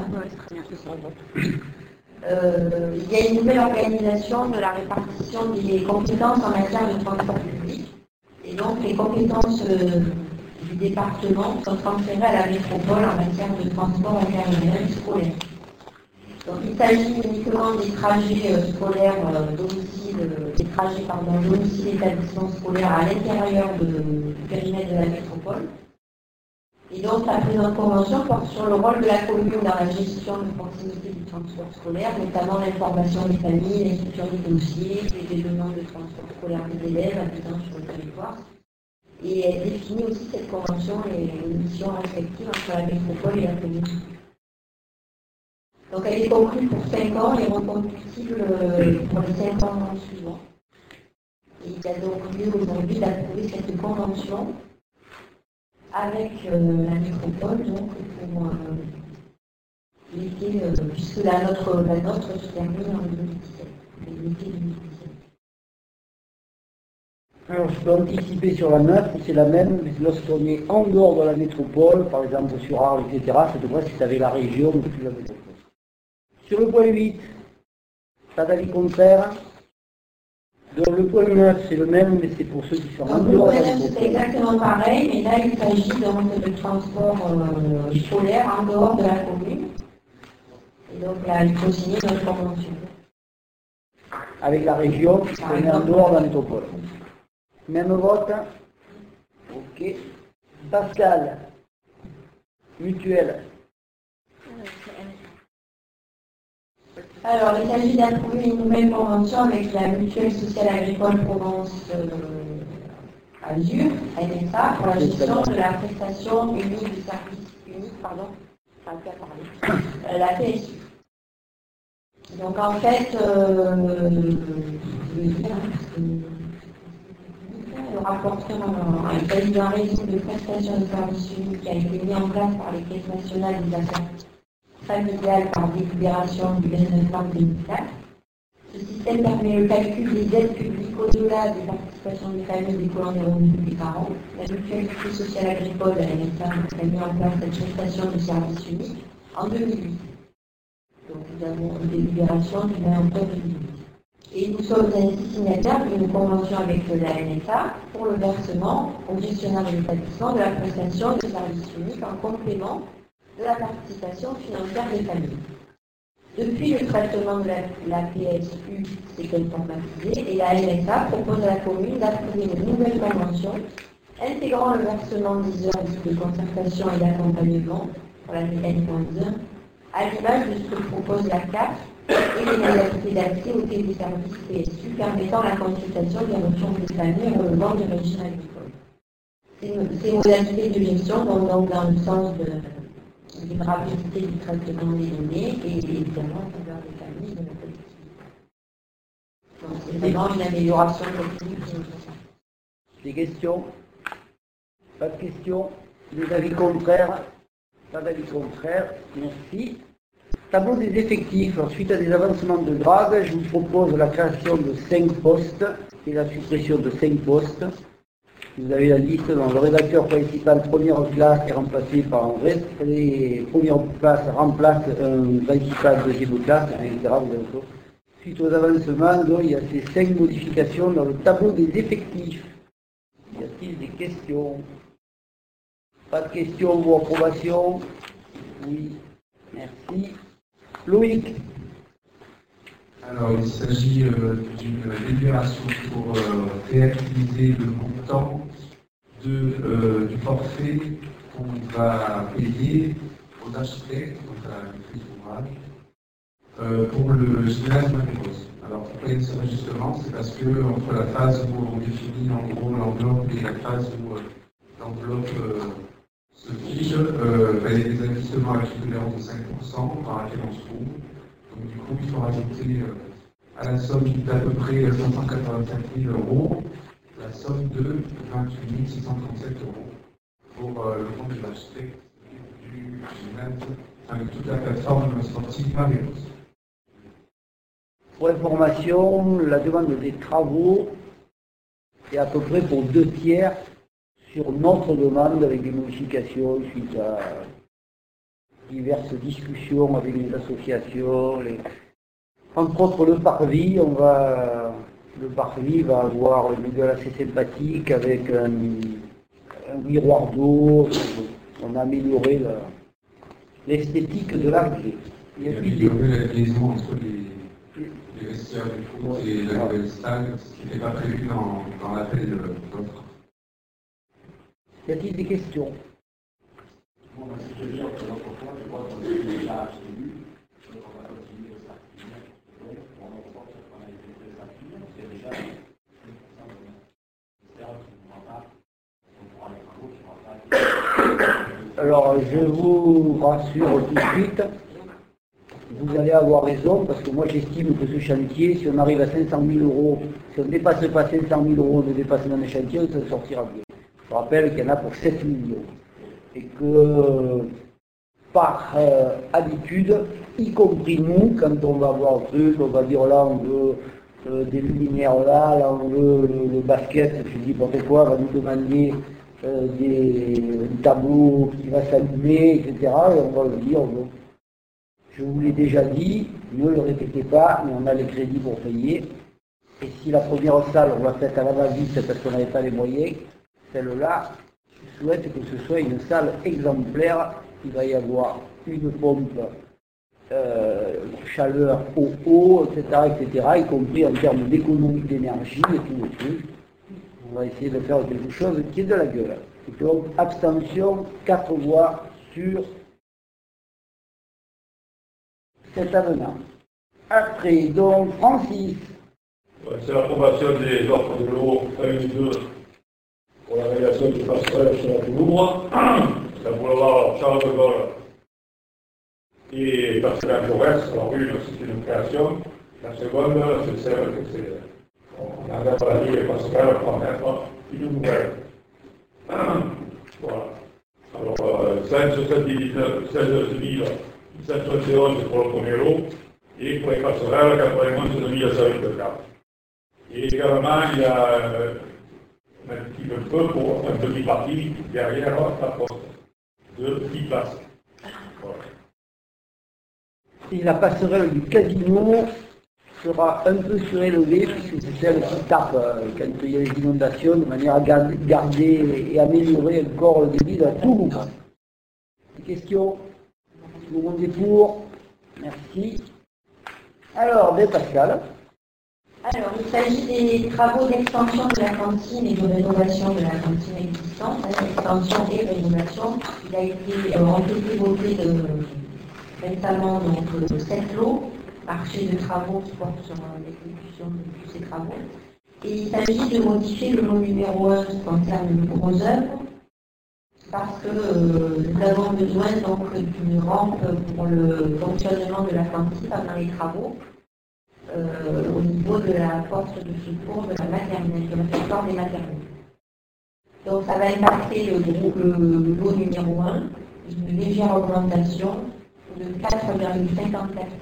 il y a une nouvelle organisation de la répartition des compétences en matière de transport public. Et donc, les compétences du département sont transférées à la métropole en matière de transport intérieur et scolaire. Donc, il s'agit uniquement des trajets scolaires domicile établissement scolaire à l'intérieur du périmètre de la métropole. Et donc, la présente convention porte sur le rôle de la commune dans la gestion de proximité du transport scolaire, notamment l'information des familles, l'instruction des dossiers, les demandes de transport scolaire des élèves habitant sur le territoire. Et elle définit aussi cette convention les missions respectives entre la métropole et la commune. Donc elle est conclue pour 5 ans et reconductible pour les 5 ans suivants. Et il y a donc lieu aujourd'hui d'approuver cette convention avec la métropole, donc pour l'été, puisque la nôtre se termine en 2017, l'été 2017. Alors je peux anticiper sur la note, c'est la même, mais lorsqu'on est en dehors de la métropole, par exemple sur Arles, etc., ça devrait être avec la région, depuis la métropole. Sur le point 8, pas d'avis contraire. Donc le point 9, c'est le même, mais c'est pour ceux qui sont en Donc, dehors le de la point 9, métropole. c'est exactement pareil, mais là, il s'agit donc de transport scolaire en dehors de la commune. Et donc là, il faut signer notre convention. Avec la région, on est en dehors de la métropole. Même vote. Ok. Pascal. Mutuelle. Alors, il s'agit d'approuver une nouvelle convention avec la Mutuelle Sociale Agricole Provence Azur, MSA, pour la gestion de la prestation unique du service unique, la PSU. Donc, en fait, le rapporteur, il s'agit d'un régime de prestation de service unique qui a été mis en place par les caisses nationales des affaires familiale par délibération du 29 mars 2004. Ce système permet le calcul des aides publiques au-delà des participations des familles découlant des revenus des parents. La mutualité sociale agricole, la MSA, a mis en place cette prestation de service unique en 2008. Donc nous avons une délibération du 20 octobre 2008. Et nous sommes ainsi signataires d'une convention avec la MSA pour le versement au gestionnaire de l'établissement de la prestation de service unique en complément de la participation financière des familles. Depuis le traitement de la PSU s'est informatisé et la MSA propose à la commune d'approuver une nouvelle convention intégrant le versement des heures de concertation et d'accompagnement pour l'année N-1 à l'image de ce que propose la CAF et les modalités d'accès aux téléservices PSU permettant la consultation des ressources des familles relevant du régime agricole. Ces modalités de gestion vont donc dans le sens de livrabilité du traitement des données et évidemment en faveur des familles de la collectivité. Donc c'est vraiment une amélioration technique. Des questions? Pas de questions? Des avis contraires? Pas d'avis contraires. Merci. Tableau des effectifs. Suite à des avancements de grade, je vous propose la création de 5 postes et la suppression de 5 postes. Vous avez la liste dans le rédacteur principal première classe est remplacé par un reste, les premières classes remplacent un principal deuxième classe, etc. Suite aux avancements, donc, il y a ces 5 modifications dans le tableau des effectifs. Y a-t-il des questions? Pas de questions ou approbation? Oui, merci. Loïc. Alors, il s'agit d'une délibération pour réactiviser le montant du forfait qu'on va payer aux architectes, donc à la maîtrise d'ouvrage, pour le gymnase Marie-Rose. Alors, pourquoi il y a ce ajustement? C'est parce que entre la phase où on définit en gros l'enveloppe et la phase où l'enveloppe se fige, il y a des ajustements avec une tolérance de 5% par laquelle on se trouve. Donc du coup, il faut rajouter à la somme d'à peu près 585 000 euros, la somme de 28 637 euros pour le compte de l'architecte du gymnase plateforme sportive Marios. Pour information, la demande des travaux est à peu près pour 2/3 sur notre demande avec des modifications suite à diverses discussions avec les associations. Entre autres le parvis, le parvis va avoir une gueule assez sympathique avec un miroir d'eau. On a amélioré l'esthétique de l'arrivée. Il y a amélioré la liaison entre les vestiaires du foot et la nouvelle salle, ce qui n'était pas prévu dans l'appel d'offres. Y a-t-il des questions? Bon, si je veux dire que notre fois, je crois qu'on est déjà absolu, donc on va continuer de s'activer. On va voir qu'on a été très actifs, c'est déjà 100%. J'espère qu'il ne va pas, on pourra les travaux, qui ne va pas. Alors, je vous rassure tout de suite, vous allez avoir raison, parce que moi j'estime que ce chantier, si on arrive à 500 000 euros, si on ne dépasse pas 500 000 euros de dépassement de chantier, on s'en sortira bien. Je rappelle qu'il y en a pour 7 millions. Et que, par habitude, y compris nous, quand on va voir un truc, on va dire là on veut des luminaires là on veut le basket, je dis n'importe quoi, on va nous demander un tableau qui va s'allumer, etc. Et on va le dire, je vous l'ai déjà dit, ne le répétez pas, mais on a les crédits pour payer. Et si la première salle, on l'a faite à la va-vite parce qu'on n'avait pas les moyens, celle-là, je souhaite que ce soit une salle exemplaire. Il va y avoir une pompe chaleur eau, etc., y compris en termes d'économie d'énergie et tout le truc. On va essayer de faire quelque chose qui est de la gueule. Et donc, abstention, 4 voix sur cet avenant. Après, donc, Francis. C'est l'approbation des offres de l'eau 1 et 2 pour la réalisation du passerelle sur la Louvre, la boulevard Charles de Gaulle et passerelle Jaurès. Alors une, c'est une création. La seconde, c'est celle que c'est. On avait pas dit les passerelles pour mettre une nouvelle. Voilà. Alors, 16 771 pour le premier lot et pour les passerelles, 91 154. Et également, il y a un petit peu pour un petit parti derrière la poste, de 10 places. Voilà. Et la passerelle du casino sera un peu surélevée, puisque c'est celle qui tape quand il y a des inondations, de manière à garder et améliorer encore le débit de tout le monde. Des questions? Tout le monde est pour? Merci. Alors, Pascal. Alors, il s'agit des travaux d'extension de la cantine et de rénovation de la cantine existante. Extension et rénovation. Il a été voté récemment donc 7 lots, marché de travaux qui portent sur l'exécution de tous ces travaux. Et il s'agit de modifier le lot numéro 1 qui concerne les gros œuvres, parce que nous avons besoin donc d'une rampe pour le fonctionnement de la cantine pendant les travaux. Au niveau de la porte de secours de la maternelle, de la plateforme des maternelles. Donc ça va impacter le lot numéro 1, une légère augmentation de 4,54%,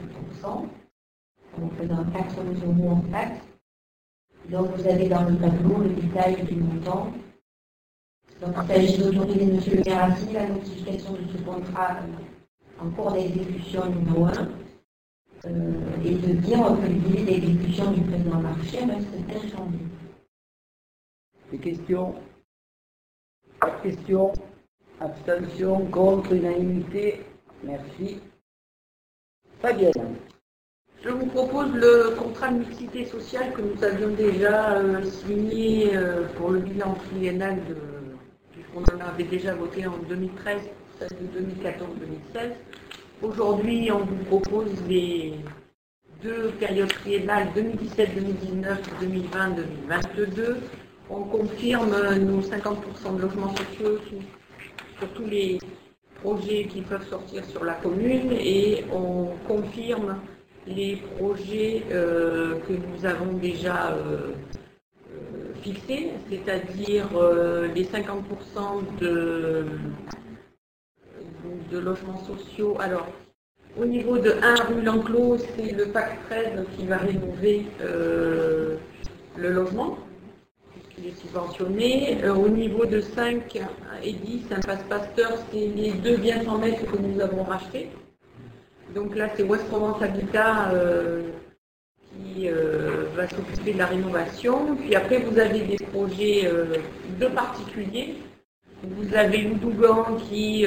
en faisant 4 euros en taxe. Donc vous avez dans le tableau le détail du montant. Donc il s'agit d'autoriser M. le maire à signer la notification de ce contrat en cours d'exécution numéro 1. Et de dire que le délai d'exécution du président marché reste inchangé. Des questions? Pas de questions? Abstention, contre, unanimité? Merci. Très bien. Je vous propose le contrat de mixité sociale que nous avions déjà signé pour le bilan triennal puisqu'on en avait déjà voté en 2013, celle de 2014-2016. Aujourd'hui, on vous propose les 2 périodes triennales 2017-2019, 2020-2022. On confirme nos 50% de logements sociaux sur tous les projets qui peuvent sortir sur la commune et on confirme les projets que nous avons déjà fixés, c'est-à-dire les 50% de logements sociaux. Alors, Au niveau de 1 rue L'Enclos, c'est le PAC 13 qui va rénover le logement, puisqu'il est subventionné. Au niveau de 5 et 10, impasse Pasteur, c'est les 2 biens 100 mètres que nous avons rachetés. Donc là, c'est Ouest Provence Habitat qui va s'occuper de la rénovation. Puis après, vous avez des projets de particuliers. Vous avez Loudougan qui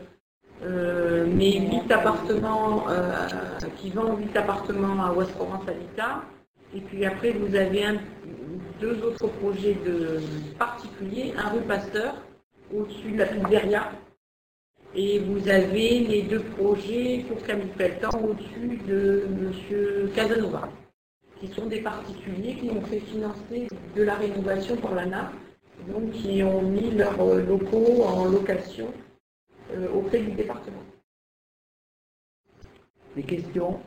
met 8 appartements, qui vend 8 appartements à Ouest Provence Habitat. Et puis après, vous avez 2 autres projets de particuliers, un rue Pasteur, au-dessus de la pizzeria. Et vous avez les 2 projets pour Camille Pelletan au-dessus de M. Casanova, qui sont des particuliers qui ont fait financer de la rénovation par l'ANA, donc qui ont mis leurs locaux en location auprès du département. Des questions?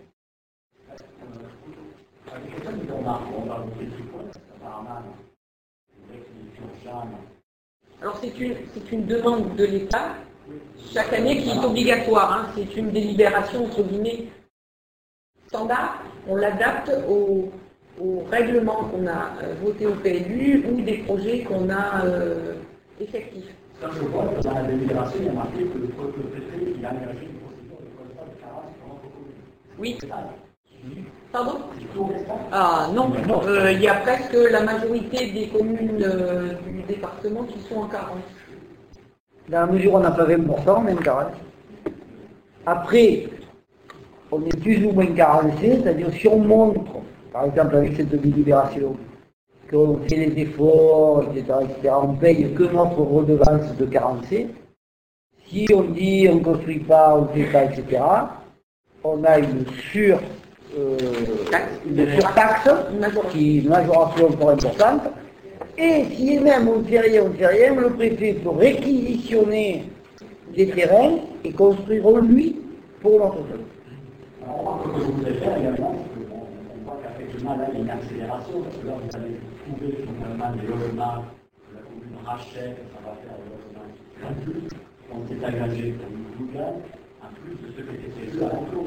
Alors c'est une demande de l'État, chaque année qui est obligatoire, hein. C'est une délibération entre guillemets standard, on l'adapte au règlement qu'on a voté au PLU ou des projets qu'on a effectifs. Ça, je vois que dans la délibération, il y a marqué que le préfet il a engagé une procédure de constat de carence pour l'entreprise. Oui. Pardon? Tout restant. Ah non, il y a presque la majorité des communes du département qui sont en carence. Dans la mesure où on n'a pas 20%, même carence. Après, on est plus ou moins carencé, c'est-à-dire si on montre, par exemple avec cette délibération, qu'on fait les efforts, etc., on paye que notre redevance de carencé. Si on dit on ne construit pas, on ne fait pas, etc., on a une surtaxe, qui est une majoration fort importante. Et si même on ne fait rien, le préfet peut réquisitionner des terrains et construire lui pour l'entreprise. Alors, ce que je voudrais faire également, c'est qu'on voit qu'effectivement là il y a une accélération, parce que là vous allez trouver finalement des logements que la commune rachète, ça va faire des logements en plus, on s'est engagé pour une Google, en plus de ce qui était prévu à l'enclos.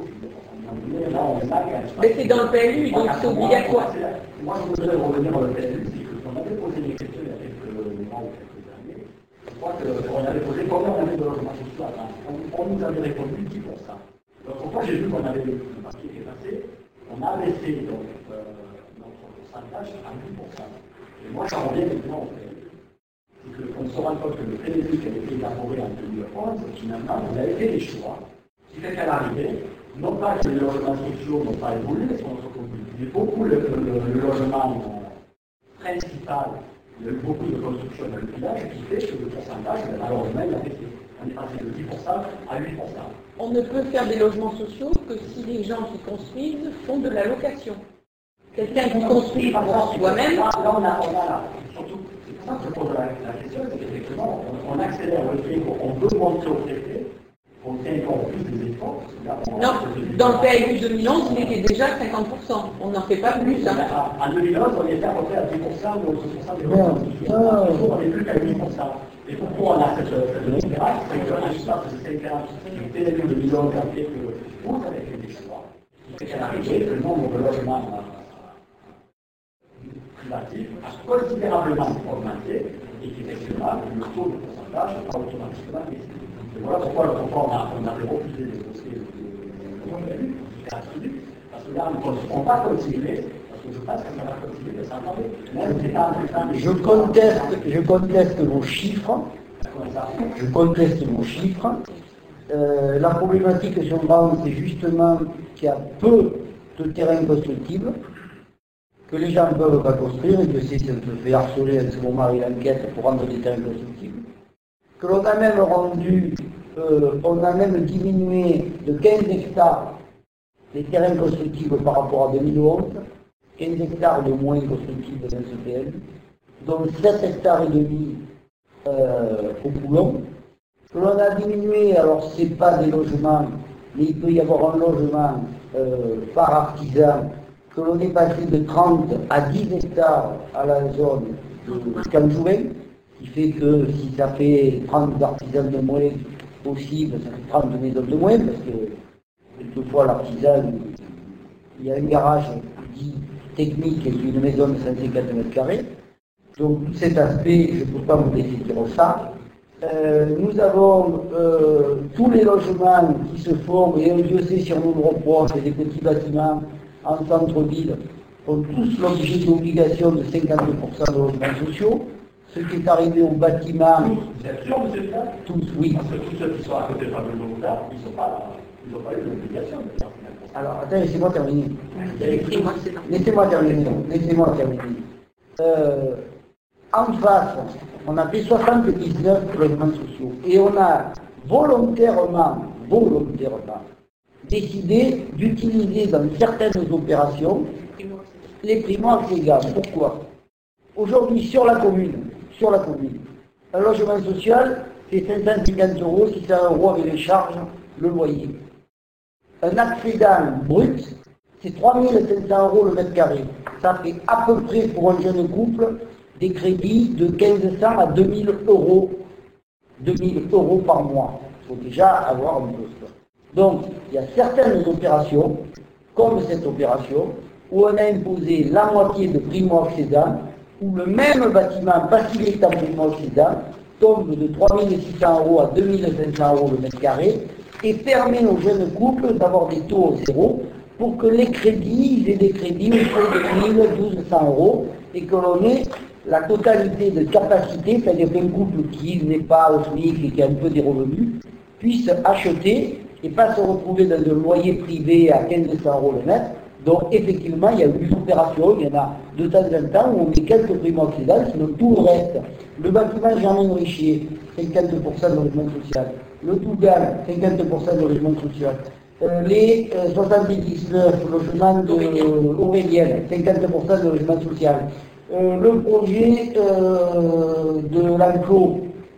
Mais c'est dans le PLU, donc c'est obligatoire. Moi je voudrais revenir au PLU, c'est que on avait posé des questions il y a quelques mois ou quelques années. Je crois qu'on avait posé combien on avait de logements sociaux. On nous avait répondu 10%. Donc pourquoi j'ai vu qu'on avait le papier qui est passé, on a baissé donc, notre pourcentage à 8%. Et moi j'en reviens maintenant au PLU. C'est qu'on se rend compte que le PLU qui a été élaboré en 2011, finalement, on avait fait des choix qui fait qu'à l'arrivée, non pas que les logements sociaux n'ont pas évolué, mais beaucoup le logement principal, il y a eu beaucoup de construction dans le village qui fait que le pourcentage, malheureusement, il a baissé. On est passé de 10% à 8%. On ne peut faire des logements sociaux que si les gens qui construisent font de la location. Quelqu'un qui construit pour soi-même. Là, on a surtout, c'est pour ça que je pose la question, c'est qu'effectivement, on accélère le fait qu'on peut monter au préfet. On fait encore plus des efforts. Non, dans le PLU 2011, il était déjà 50%. On n'en fait pas plus. Hein. En 2011, on était à peu près à 10% ou 12% des logements sociaux. On n'est plus qu'à 8%. Et pourquoi on a cette différence? C'est qu'en histoire de 5 ans, le PLU 2011 a fait que vous avez fait des choix. C'est qu'à l'arrivée, le nombre de logements privatifs a considérablement augmenté et qu'effectivement, le taux de pourcentage a automatiquement baissé. Et voilà pourquoi on avait refusé de dossiers de PLU, parce que là, on ne va pas continuer, parce que je pense que ça va continuer de s'entendre, même si pas en temps de... Je conteste vos chiffres. La problématique sur Brown, c'est justement qu'il y a peu de terrains constructibles, que les gens ne peuvent pas construire, et que si ça se fait harceler en ce moment avec l'enquête pour rendre des terrains constructibles. Que l'on a même diminué de 15 hectares les terrains constructibles par rapport à 2011, 15 hectares de moins constructibles dans ce PL, dont 7 hectares et demi au Poulon. Que l'on a diminué, alors ce n'est pas des logements, mais il peut y avoir un logement par artisan, que l'on est passé de 30 à 10 hectares à la zone de Canjouin, qui fait que si ça fait 30 artisans de moins possible, ça fait 30 maisons de moins, parce que quelquefois l'artisan, il y a un garage dit technique et une maison de 150 mètres carrés. Donc tout cet aspect, je ne peux pas vous laisser dire ça. Nous avons tous les logements qui se forment, et Dieu sait si on nous le reproche, des petits bâtiments en centre-ville, ont tous l'objet d'obligation de 50% de logements sociaux. Ce qui est arrivé au bâtiment, tous, oui. Parce que tous ceux qui sont à côté de la maison locale, ils n'ont pas eu l'obligation de faire 50%. Alors, attends, laissez-moi terminer. Laissez-moi terminer. En face, on a fait 79 logements sociaux et on a volontairement décidé d'utiliser dans certaines opérations les primo-accédables. Pourquoi? Aujourd'hui, sur la commune, un logement social, c'est 550 €, 600 € avec les charges, le loyer. Un accédant brut, c'est 3500 € le mètre carré. Ça fait à peu près pour un jeune couple des crédits de 1500 à 2000 €. 2000 € par mois. Il faut déjà avoir un poste. Donc, il y a certaines opérations, comme cette opération, où on a imposé la moitié de primo-accédant, où le même bâtiment, parce qu'il est en primo-accédant, tombe de 3600 € à 2500 € le mètre carré, et permet aux jeunes couples d'avoir des taux zéro, pour que les crédits, ils aient des crédits autour de 1000, 1200 €, et que l'on ait la totalité de capacité, c'est-à-dire qu'un couple qui n'est pas au SMIC et qui a un peu des revenus, puisse acheter et pas se retrouver dans un loyer privé à 1500 € le mètre. Donc effectivement, il y a eu des opérations, il y en a de temps en temps où on met quelques primo-accédants, sinon tout le reste. Le bâtiment Germaine Richier, 50% de logement social. Le Tougal, 50% de logement social. Les 79 logements d'Aurélienne, 50% de logement social. Le projet de l'enclos,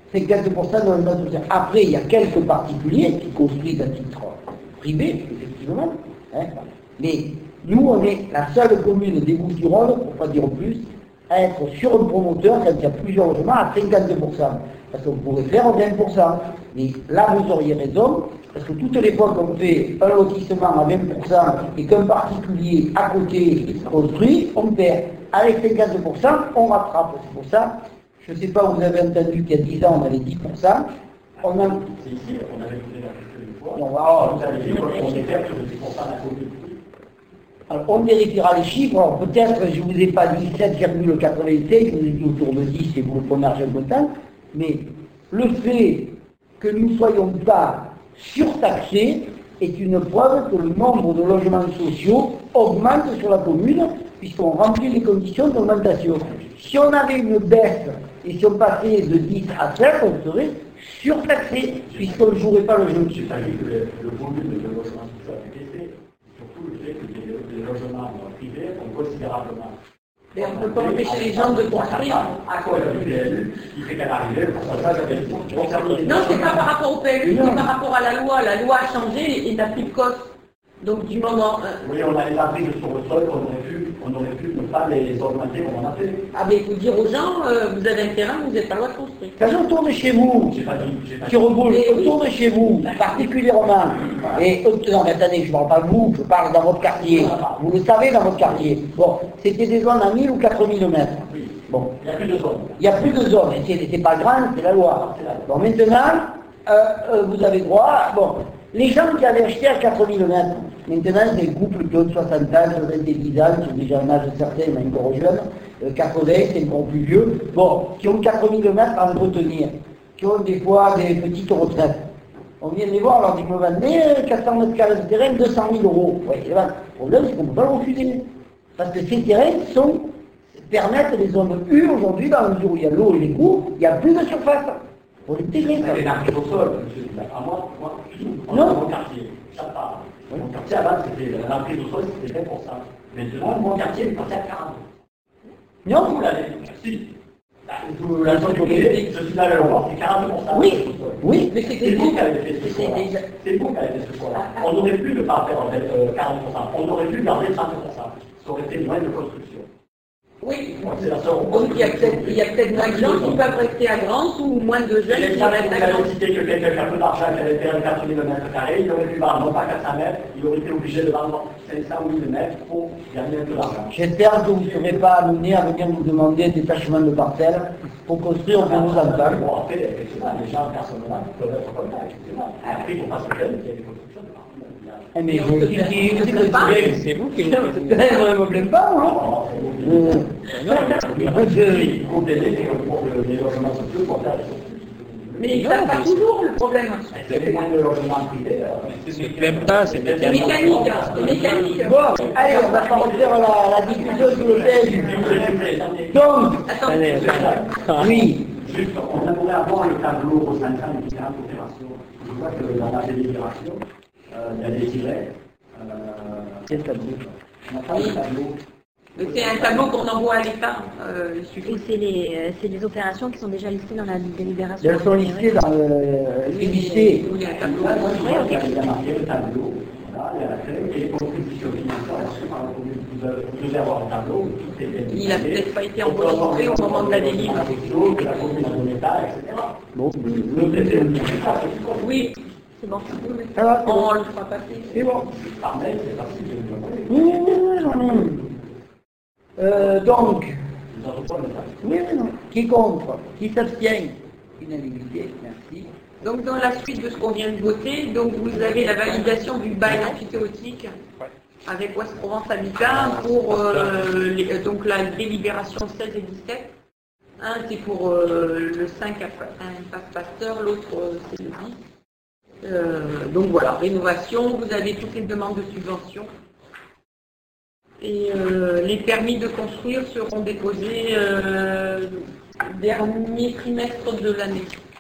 50% de logement social. Après, il y a quelques particuliers qui construisent à titre privé, effectivement. Hein, mais nous, on est la seule commune des Bouches-du-Rhône, pour ne pas dire plus, à être sur un promoteur quand il y a plusieurs logements à 50%. Parce qu'on pourrait faire 20%. Mais là, vous auriez raison, parce que toutes les fois qu'on fait un lotissement à 20% et qu'un particulier à côté construit, on perd. Avec 50%, on rattrape. C'est pour ça, je ne sais pas, vous avez entendu qu'il y a 10 ans, on avait 10%. On a... C'est ici, on avait fait une fois. Vous avez dit qu'on est fait sur 10% à la commune. Alors, on vérifiera les chiffres. Alors, peut-être, je ne vous ai pas dit 7,86, je vous ai dit autour de 10 et vous le prenez argent comptant. Mais le fait que nous ne soyons pas surtaxés est une preuve que le nombre de logements sociaux augmente sur la commune, puisqu'on remplit les conditions d'augmentation. Si on avait une baisse et si on passait de 10 à 7, on serait surtaxé, puisqu'on ne jouerait pas le jeu. C'est-à-dire que le volume de logements sociaux a baissé, surtout le fait que les logements privés ont considérablement. Et on ne peut pas empêcher les gens de construire. À quoi le PLU, il fait qu'à l'arrivée, le pourcentage avait été. Non, c'est pas par rapport au PLU, c'est par rapport à la loi. La loi a changé et n'a plus de coste. Donc du moment... Oui, on a les abris sur le sol, on aurait pu ne pas les augmenter comme on a fait. Ah mais il faut dire aux gens, vous avez un terrain, vous n'êtes pas le droit de construire. Quand je retourne chez vous, qui reboule, retourne chez vous, particulièrement, et non mais attendez, je ne parle pas de vous, je parle dans votre quartier, vous le savez dans votre quartier. Bon, c'était des zones à 1000 ou 4000 mètres. Bon. Il n'y a plus de zones. Il n'y a plus de zones, et c'est pas grave, c'est la loi. Bon, maintenant, vous avez droit, bon, les gens qui avaient acheté à 4000 mètres, maintenant c'est des couples qui ont 60 ans, 70 ans, qui ont déjà un âge certain, mais encore jeunes, 80, c'est encore plus vieux, bon, qui ont 4000 mètres à entretenir, qui ont des fois des petites retraites. On vient les voir, on leur dit, me vendez 400 mètres carrés de terrain, 200 000 €. Ouais, le problème, c'est qu'on ne peut pas le refuser. Parce que ces terrains permettent les zones U aujourd'hui, dans la mesure où il y a l'eau et les cours, il n'y a plus de surface. Pour l'intégrer, ça. C'est l'arrêt au sol, monsieur. Moi, mon quartier, ça part. Mon quartier avant, c'était l'arrêt au sol, c'était 20%. Maintenant, mon quartier est passé à 40%. Non, vous l'avez. Si. La zone privée, je suis là à le voir, c'est 40%. Oui, oui, mais c'était vous qui avez fait ce choix. C'est vous qui avez fait ce choix. On aurait pu ne pas faire 40%. On aurait pu garder 30%. Ça aurait été moins de construction. Oui, C'est la seule. donc il y a peut-être moins de gens qui peuvent rester à Grande ou moins de jeunes qui restent à Grande. Cité que quelqu'un qui a peu d'argent, qui avait fait 4 000 mètres carrés, il aurait pu vendre non pas 400 mètres, il aurait été obligé de vendre 500 ou 1000 mètres pour gagner un peu d'argent. J'espère que vous ne serez pas amené à venir nous demander un détachement de parcelles pour construire pour nos enfants. Bon, après, effectivement, les gens personnellement peuvent être comme ça, effectivement. Après, il ne faut pas se plaindre qu'il y ait des constructions de partout. Mais c'est vous qui ne me plains pas, moi. Les logements sociaux pour faire Mais ça pas toujours le problème. c'est moins de logements privés. Même pas, c'est C'est mécanique, c'est mécanique. Bon, allez, on va pas refaire la discussion sur le thème. Donc, Allez, oui, Juste, on aimerait avoir le tableau aux 500 des différentes opérations. Je vois que dans la délibération, il y a des tirets. c'est le tableau. On n'a pas de tableau. C'est un tableau qu'on envoie à l'État. Il suffit. Ou c'est les opérations qui sont déjà listées dans la délibération. Elles sont listées dans le listées. Il y a un tableau. Il y a marqué le tableau. Voilà, il y a la clé et les contributions financières. Par la commune, vous devez avoir un tableau. Il n'a peut-être pas été enregistré au moment de la délibération. La commune a donné ça, etc. Bon, Le préfet nous dit ça, Oui, C'est bon. ça va, c'est bon. on le fera passer. C'est bon. par mail, c'est facile de le demander. Donc, Nous avons pas le temps. oui, non. Qui contre? Qui s'abstient? Unanimité, merci. Donc dans la suite de ce qu'on vient de voter, donc vous avez la validation du bail emphytéotique avec Ouest Provence Habitat pour donc la délibération 16 et 17. Un c'est pour le 5 impasse Pasteur, l'autre c'est le 10. Donc voilà, rénovation, vous avez toutes les demandes de subvention. Et les permis de construire seront déposés dernier trimestre de l'année.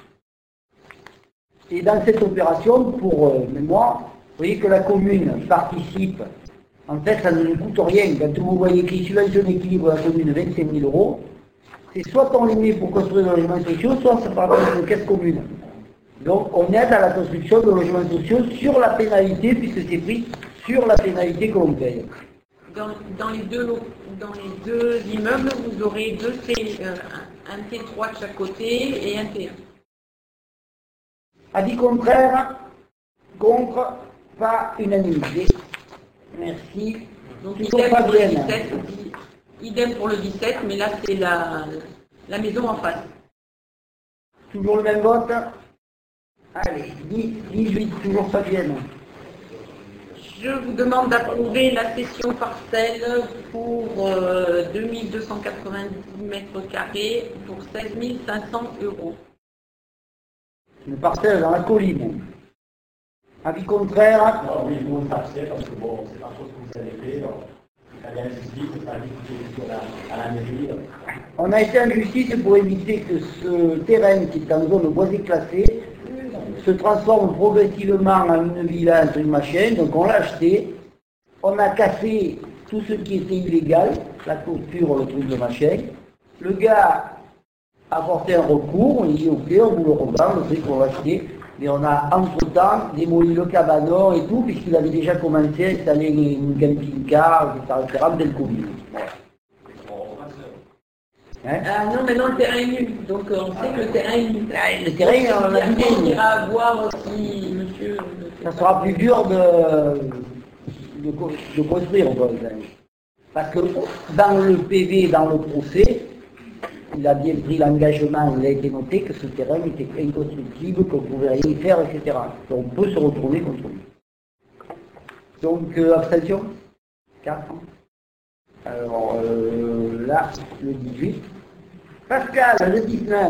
Et dans cette opération, pour mémoire, vous voyez que la commune participe. En fait, ça ne nous coûte rien. Quand vous voyez qu'il subventionne équilibre la commune 25 000 euros, c'est soit on les met pour construire des logements sociaux, soit ça part dans une caisse commune. Donc on aide à la construction de logements sociaux sur la pénalité, puisque c'est pris sur la pénalité que l'on paye. Dans les deux immeubles, vous aurez deux T, un T3 de chaque côté et un T1. Avis contraire, contre, pas unanimité. Merci. Donc Il faut idem pas pour le bien. 17, idem pour le 17, mais là c'est la maison en face. Toujours le même vote. Allez, 18, toujours Fabienne. Je vous demande d'approuver la cession parcelle pour 2290 mètres carrés pour 16 500 euros. Une parcelle dans la colline. Avis contraire, Non, oui, nous on s'abstient parce que bon, c'est pas chose que vous avez fait. Donc, il fallait un justice, il fallait écouter à la mairie. on a été en justice pour éviter que ce terrain qui est en zone boisée classée se transforme progressivement en une villa, un truc machin. Donc on l'a acheté, on a cassé tout ce qui était illégal, la clôture, le truc de machin. Le gars a porté un recours, on dit ok, on vous le revend, le truc qu'on l'a acheté. Mais on a entre-temps démoli le cabanon et tout, puisqu'il avait déjà commencé à installer une camping-car, etc., dès le Covid. Voilà. Hein? Non, maintenant le terrain est nul, donc on sait que le terrain est nul. Le terrain, on a dit, On ira voir si monsieur... ça sera plus dur de construire. Quoi. Parce que dans le PV, dans le procès, il a bien pris l'engagement, il a été noté que ce terrain était inconstructible, qu'on ne pouvait rien y faire, etc. Donc on peut se retrouver contre lui. Donc, abstention 4. Alors là, le 18. Pascal, le 19.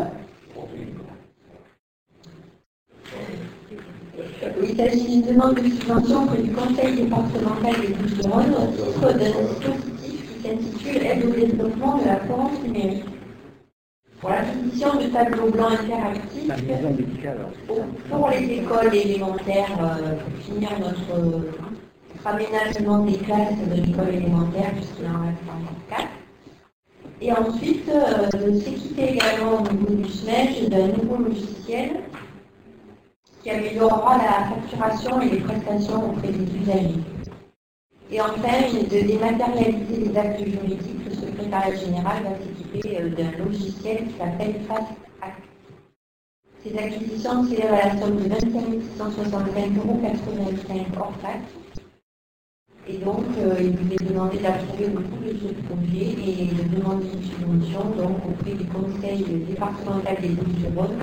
Il s'agit d'une demande de subvention auprès du Conseil départemental des Bouches-du-Rhône au titre d'un dispositif qui s'intitule Aide au développement de la Provence numérique. Pour l'acquisition de tableaux blancs interactifs La maison médicale. pour les écoles élémentaires, pour finir notre aménagement des classes de l'école élémentaire, puisqu'il en reste encore 4. Et ensuite, de s'équiper également au niveau du SNEJ d'un nouveau logiciel qui améliorera la facturation et les prestations auprès des usagers. Et enfin, de dématérialiser les actes juridiques, ce secrétariat général va s'équiper d'un logiciel qui s'appelle FastAct. Ces acquisitions s'élèvent à la somme de 25 665,85 € hors taxe. Et donc, il vous est demandé d'approuver le coût de ce projet et de demander une subvention donc, auprès du Conseil départemental des Bouches-du-Rhône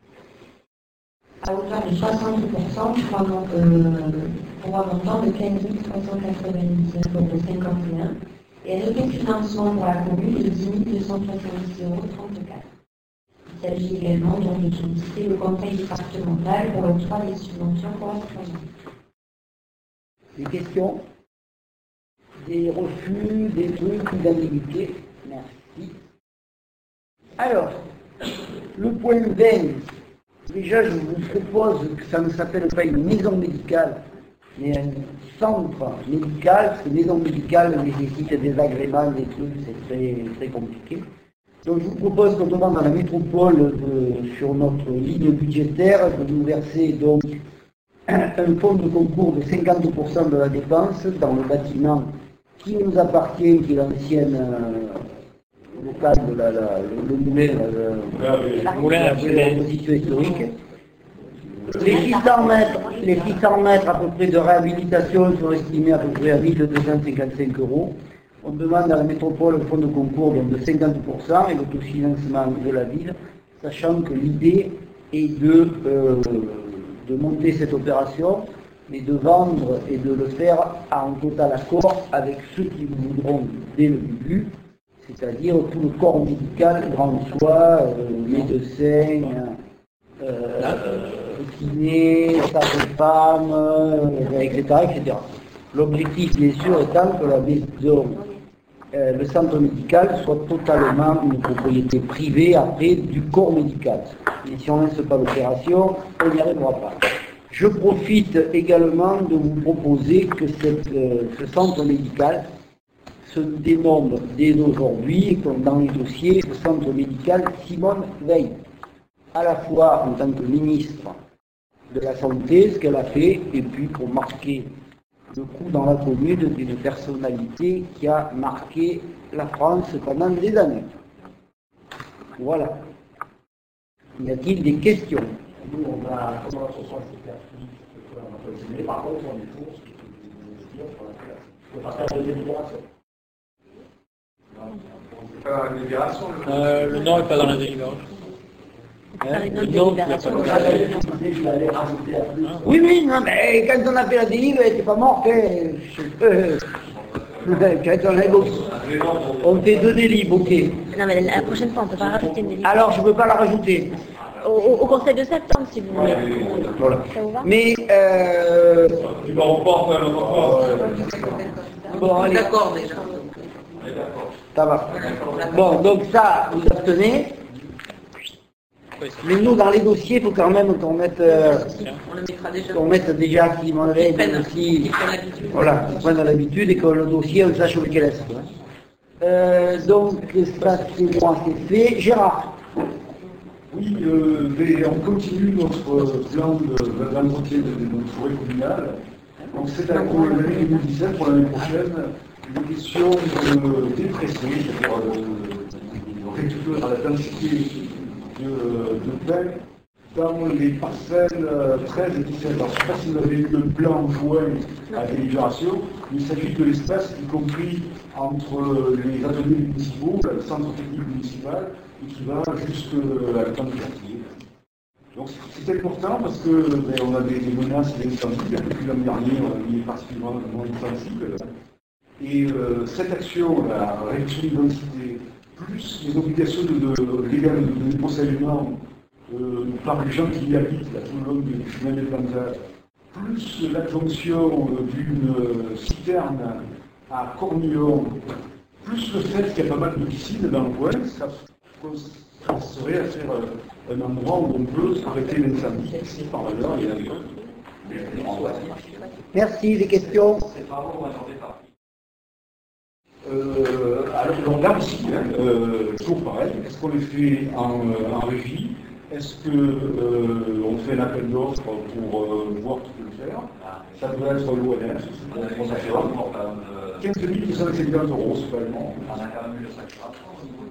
à hauteur de 60% pour un montant de 15 399,51 € et un autofinancement pour la commune de 10 270,34 €. Il s'agit également donc de solliciter le Conseil départemental pour l'octroi des subventions correspondantes. Des questions? Des refus, des trucs, d'ambiguïté? Merci. Alors, le point 20, déjà je vous propose que ça ne s'appelle pas une maison médicale, mais un centre médical, parce que maison médicale nécessite des agréments, des trucs, c'est très, très compliqué. Donc je vous propose qu'on demande à la métropole, sur notre ligne budgétaire, de nous verser donc un fonds de concours de 50% de la dépense dans le bâtiment qui nous appartient, qui est l'ancienne local de le moulin, le site historique. Les 600 mètres à peu près de réhabilitation sont estimés à peu près à 1255 €. On demande à la métropole un fonds de concours donc de 50% et l'autofinancement de la ville, sachant que l'idée est de monter cette opération, mais de vendre et de le faire en total accord avec ceux qui voudront dès le début, c'est-à-dire tout le corps médical, grand soin, médecins, kinés, sages-femmes, etc., etc. L'objectif, bien sûr, étant que la maison, le centre médical soit totalement une propriété privée après du corps médical. Et si on ne laisse pas l'opération, on n'y arrivera pas. Je profite également de vous proposer que ce centre médical se dénomme dès aujourd'hui, comme dans les dossiers, le centre médical Simone Veil, à la fois en tant que ministre de la Santé, ce qu'elle a fait, et puis pour marquer le coup dans la commune d'une personnalité qui a marqué la France pendant des années. Voilà. Y a-t-il des questions? Nous, on a, comment ce soir, c'était on a continué. Par contre, on est pour ce que vous voulez dire sur la classe. Il ne faut pas faire de délibération. Pas la délibération. Le nom n'est pas dans la délibération. Le nom, Je l'allais rajouter à plus. Oui, non, mais quand on a fait la délib, elle n'était pas morte. On fait 2 délibs, ok. Non, mais la prochaine fois, on ne peut pas rajouter une délibération. Alors, je ne peux pas la rajouter. Au conseil de septembre, si vous voulez. Voilà. Ça vous va? Mais, Tu vas reporter un autre bon, allez, D'accord déjà. ça va. Bon, donc ça, vous abstenez. Mais nous, dans les dossiers, il faut quand même qu'on mette, On le mettra déjà. qu'on mette déjà Simone Veil aussi. Qui prennent l'habitude. Voilà, qu'on prenne l'habitude et que le dossier, on sache lequel est. Donc, ça, c'est moi, c'est fait. Gérard. Oui, on continue notre plan d'entretien de notre forêt communale. Donc c'est à l'année 2017, pour l'année prochaine, une question de dépression, c'est-à-dire de réduire la densité de pins dans les parcelles 13 et 17. Alors je ne sais pas si vous avez eu le plan joint à la délibération, mais il s'agit de l'espace, y compris entre les ateliers municipaux, le centre technique municipal, et qui va jusqu'à la camp du quartier. Donc c'est important parce que on a des menaces d'incendie, depuis l'an dernier on est particulièrement sensible. Et cette action, la réduction de densité, plus les obligations légales de débroussaillement par les gens qui y habitent, là, tout le long du chemin des plantages, plus l'adjonction d'une citerne à Cornillon, plus le fait qu'il y a pas mal de piscines dans le coin, ça serait à faire un endroit où on peut arrêter l'incendie, si par ailleurs il y a Merci, des questions? Ces travaux vont être en départ. Alors on regarde ici, toujours pareil, est-ce qu'on les fait en régie? Est-ce qu'on fait un appel d'offres pour voir qui peut le faire? Ça doit être l'ONF, c'est 15 250 euros seulement. On a quand même eu le facturation au niveau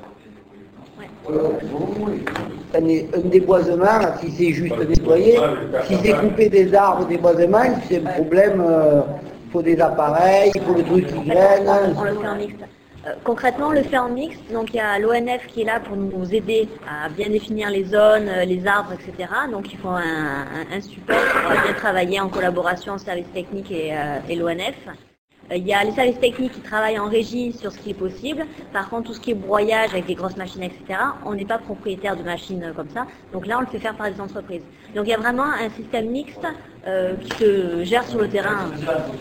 de la propriété de Un déboisement, si c'est juste nettoyer, si c'est couper des arbres, des boisements, c'est un problème, il faut des appareils, il faut des trucs qui grainent. On le fait en mixte. Concrètement, on le fait en mixte, donc il y a l'ONF qui est là pour nous aider à bien définir les zones, les arbres, etc. Donc il faut un support pour bien travailler en collaboration service technique et l'ONF. Il y a les services techniques qui travaillent en régie sur ce qui est possible. Par contre, tout ce qui est broyage avec des grosses machines, etc., on n'est pas propriétaire de machines comme ça. Donc là, on le fait faire par des entreprises. Donc il y a vraiment un système mixte qui se gère sur le terrain.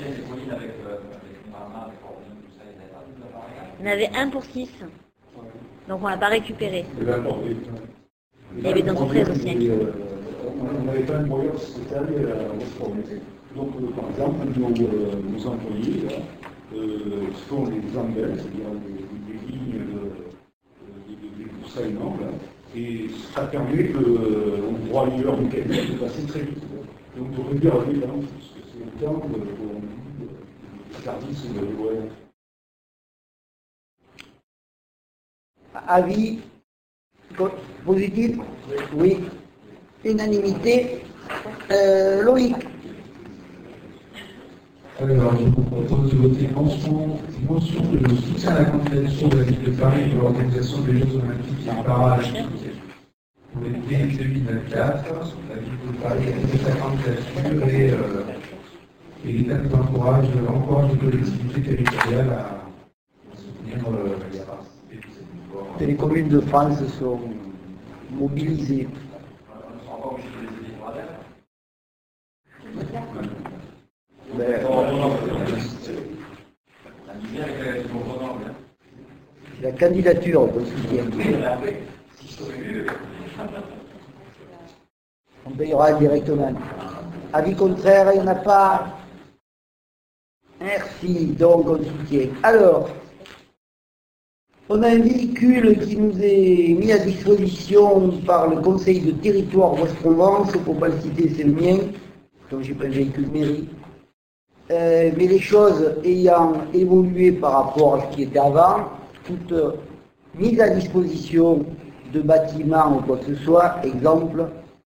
On avait 1 pour 6, donc on l'a pas récupéré. Il y avait des entreprises aussi. On n'avait pas un broyeur spécial donc, par exemple, nos employés font des embelles, c'est-à-dire des lignes de broussaillement, et ça permet au broyeur mécanique de passer très vite. Donc, de réduire la violence, parce que c'est un temps de service de broyeur. Avis positif? Oui. Unanimité. Loïc. Alors, je vous propose de voter mention de soutien à la candidature de la ville de Paris pour l'organisation des Jeux Olympiques et Paralympiques pour l'été 2024. La ville de Paris a fait sa candidature et l'État nous encourage les collectivités territoriales à soutenir les participés de cette victoire. Les communes de France sont mobilisées. La candidature qu'on soutient. On payera directement. Avis contraire, il n'y en a pas. Merci, donc on soutient. Alors, on a un véhicule qui nous est mis à disposition par le Conseil de territoire Ouest-Provence, pour ne pas le citer, c'est le mien, donc j'ai pas un véhicule mairie. Mais les choses ayant évolué par rapport à ce qui était avant, toute mise à disposition de bâtiments ou quoi que ce soit, exemple,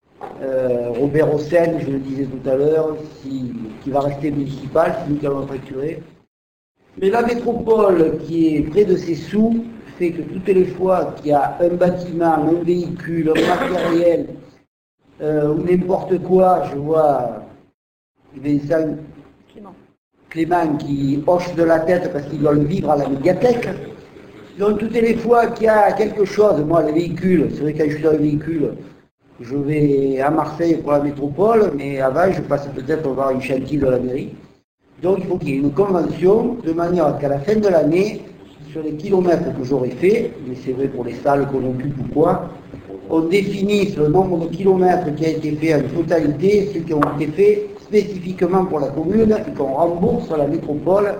Robert Hossein, je le disais tout à l'heure, qui va rester municipal, c'est nous qui allons facturer. Mais la métropole qui est près de ses sous fait que toutes les fois qu'il y a un bâtiment, un véhicule, un matériel, ou n'importe quoi, je vois Vincent Clément qui hoche de la tête parce qu'il doit le vivre à la médiathèque. Donc toutes les fois qu'il y a quelque chose, moi les véhicules, c'est vrai que quand je suis dans le véhicule, je vais à Marseille pour la métropole, mais avant je passe peut-être voir une chantier de la mairie. Donc il faut qu'il y ait une convention de manière qu'à la fin de l'année, sur les kilomètres que j'aurai fait, mais c'est vrai pour les salles qu'on occupe ou quoi, on définisse le nombre de kilomètres qui a été fait en totalité, ceux qui ont été faits spécifiquement pour la commune, et qu'on rembourse à la métropole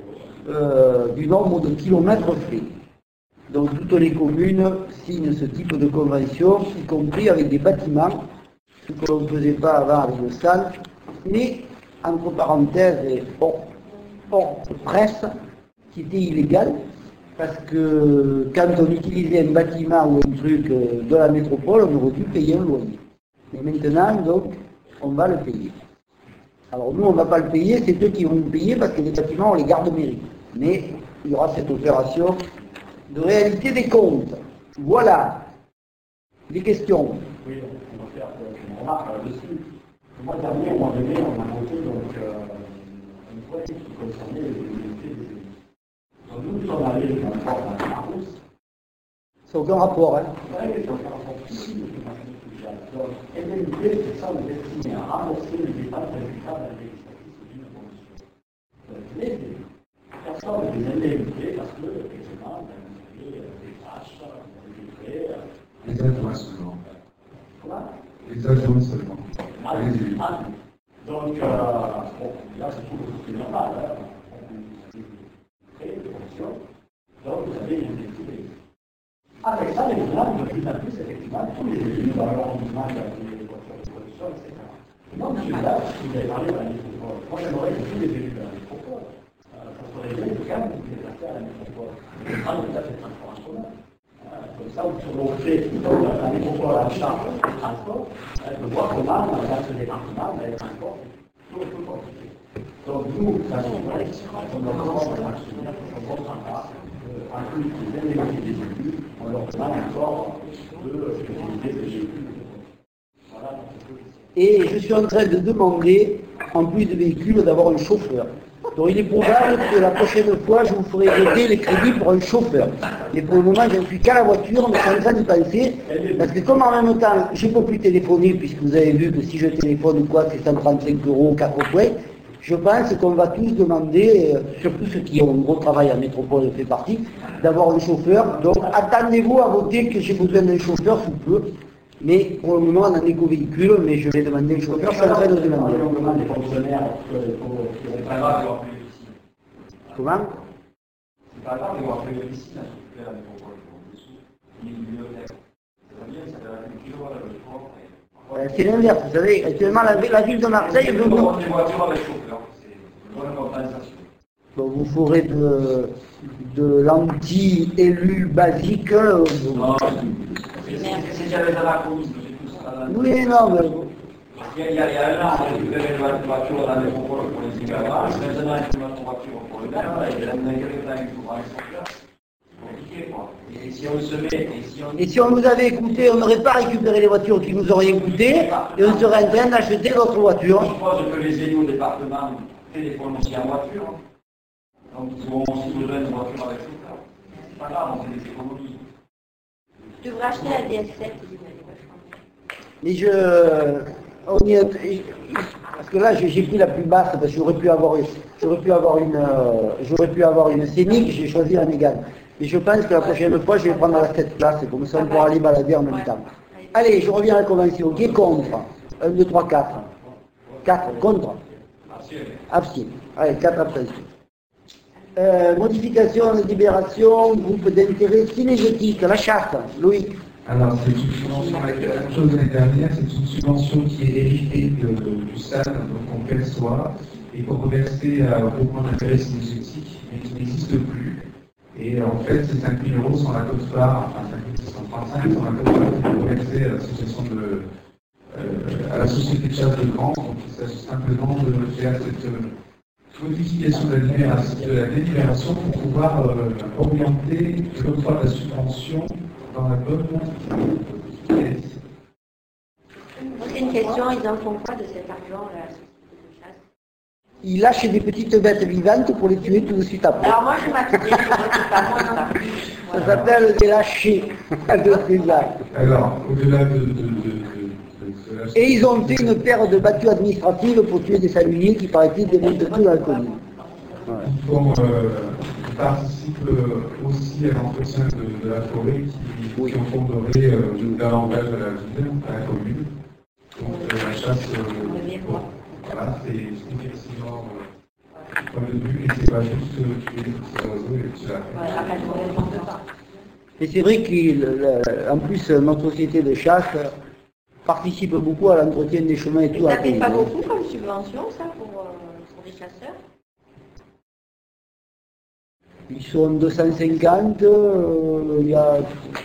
du nombre de kilomètres faits. Donc toutes les communes signent ce type de convention, y compris avec des bâtiments, ce que l'on ne faisait pas avant avec le SAL, mais entre parenthèses et hors presse, qui était illégal, parce que quand on utilisait un bâtiment ou un truc de la métropole, on aurait dû payer un loyer. Mais maintenant, donc, on va le payer. Alors nous, on ne va pas le payer, c'est eux qui vont le payer parce que les bâtiments, on les garde mairie. Mais il y aura cette opération de réalité des comptes. Voilà. Des questions? Oui, on va faire une remarque là-dessus. Le mois dernier, au mois de mai, on a voté donc, une loi qui concernait les indemnités des élus. Donc nous sommes allés dans le port de la Marousse. C'est aucun rapport, hein? Oui, c'est aucun rapport. Donc, indemnité, c'est ça, on est destiné à rembourser les dépenses imputables à l'exercice d'une convention. Donc les élus, personne des indemnités parce que, effectivement, vous avez des tâches, vous avez des frais. Les adjoints seulement. Quoi? Les adjoints seulement. Donc, bon, là, c'est tout normal. Hein. Vous avez des frais, des fonctions. Donc, vous avez une indemnité. Avec ça, les gens, de plus en plus, effectivement, tous les élus dans l'arrondissement des voitures de production, etc. Non, je suis là, vous avez parlé de la métropole. Moi, j'aimerais que tous les élus de la métropole, ça serait bien de quand même vous déplacer à la métropole. Prendre tout à fait transport en commun. Comme ça, sur l'objet, la métropole en charge des transports, de voir comment, dans ce département, les transports, tout est plus compliqué. Donc, nous, ça nous on leur demande un actionnaire, on ne comprend pas. En plus, les indemnités des élus, on leur demande encore de utiliser des véhicules. Voilà. Et je suis en train de demander, en plus de véhicules, d'avoir un chauffeur. Donc il est probable que la prochaine fois, je vous ferai voter les crédits pour un chauffeur. Mais pour le moment, je ne suis qu'à la voiture, mais je suis en train de penser, parce que comme en même temps, je ne peux plus téléphoner, puisque vous avez vu que si je téléphone ou quoi, c'est 135 €, 4 points, je pense qu'on va tous demander, surtout ceux qui ont un gros travail à métropole fait partie, d'avoir un chauffeur. Donc attendez-vous à voter que j'ai besoin d'un chauffeur sous peu. Mais pour le moment, on a un éco-véhicule, mais je vais demander un chauffeur, je suis en train de demander. On demande des fonctionnaires C'est pas grave d'avoir fait une piscine. Comment? C'est pas grave d'avoir fait une piscine à s'occuper à la métropole. Une bibliothèque. C'est bien, ça fait la culture, le sport. C'est l'inverse, vous savez, actuellement la ville de Marseille veut vous... Des voitures avec chauffeur, c'est une bonne compensation. Bon, vous ferez de l'anti-élu basique. Non, c'est déjà les anachronismes, j'ai tout ça. Oui, non, mais... Il y a un an, on récupérait une voiture dans la métropole pour les égards, maintenant il faut notre voiture pour le maire, et il y a quelques temps il faudra un chauffeur. C'est compliqué, quoi. Et si on se met, Et si on nous avait écouté, on n'aurait pas récupéré les voitures qui nous auraient coûté, et on serait en train d'acheter d'autres voitures. Je suppose que les élus au département téléphonent aussi en voiture. Donc ils auront aussi besoin de voitures avec chauffeur. C'est pas grave, on fait des économies. Tu devrais acheter la DS7. Mais parce que là j'ai pris la plus basse parce que j'aurais pu avoir une Scénic, j'ai choisi la Mégane. Mais je pense que la prochaine fois je vais prendre la 7 place, comme ça on pourra aller balader en même temps. Allez, je reviens à la convention. Qui est contre? 1, 2, 3, 4. 4 contre. Abstien. Allez, 4 abstentions. Modification de libération, groupe d'intérêt synergétique, la charte. Louis. Alors, c'est une subvention, la même chose l'année dernière, c'est une subvention qui est héritée du SAD, donc on perçoit, et qu'on reversait au groupement d'intérêt synergétique, mais qui n'existe plus. Et en fait, ces 5 000 € sont la cote-part, enfin 5 635 sont la cote-part qui est reversée à l'association à la société de chasse de France. Donc il s'agit simplement de faire cette modification de la délibération pour pouvoir orienter l'octroi de la subvention dans la bonne direction. C'est une question, ils en font quoi de cet argent, la société de chasse? Il lâche des petites bêtes vivantes pour les tuer tout de suite après. Alors moi je m'abstiens, c'est pas moi non plus. Ça s'appelle des lâchers de César. Alors, au-delà de Et ils ont fait une paire de battues administratives pour tuer des salumiers qui paraît-il démontent tout dans la commune. Ils participent aussi à l'entretien de la forêt qui fonderait davantage à la ville, à la commune. Donc la chasse, voilà, c'est effectivement le point de vue, et c'est pas juste tuer les petits oiseaux et les petits lapins. Et c'est vrai qu'en plus notre société de chasse participe beaucoup à l'entretien des chemins et tout. Ça fait pas beaucoup comme subvention ça pour les chasseurs? Ils sont 250, il y a...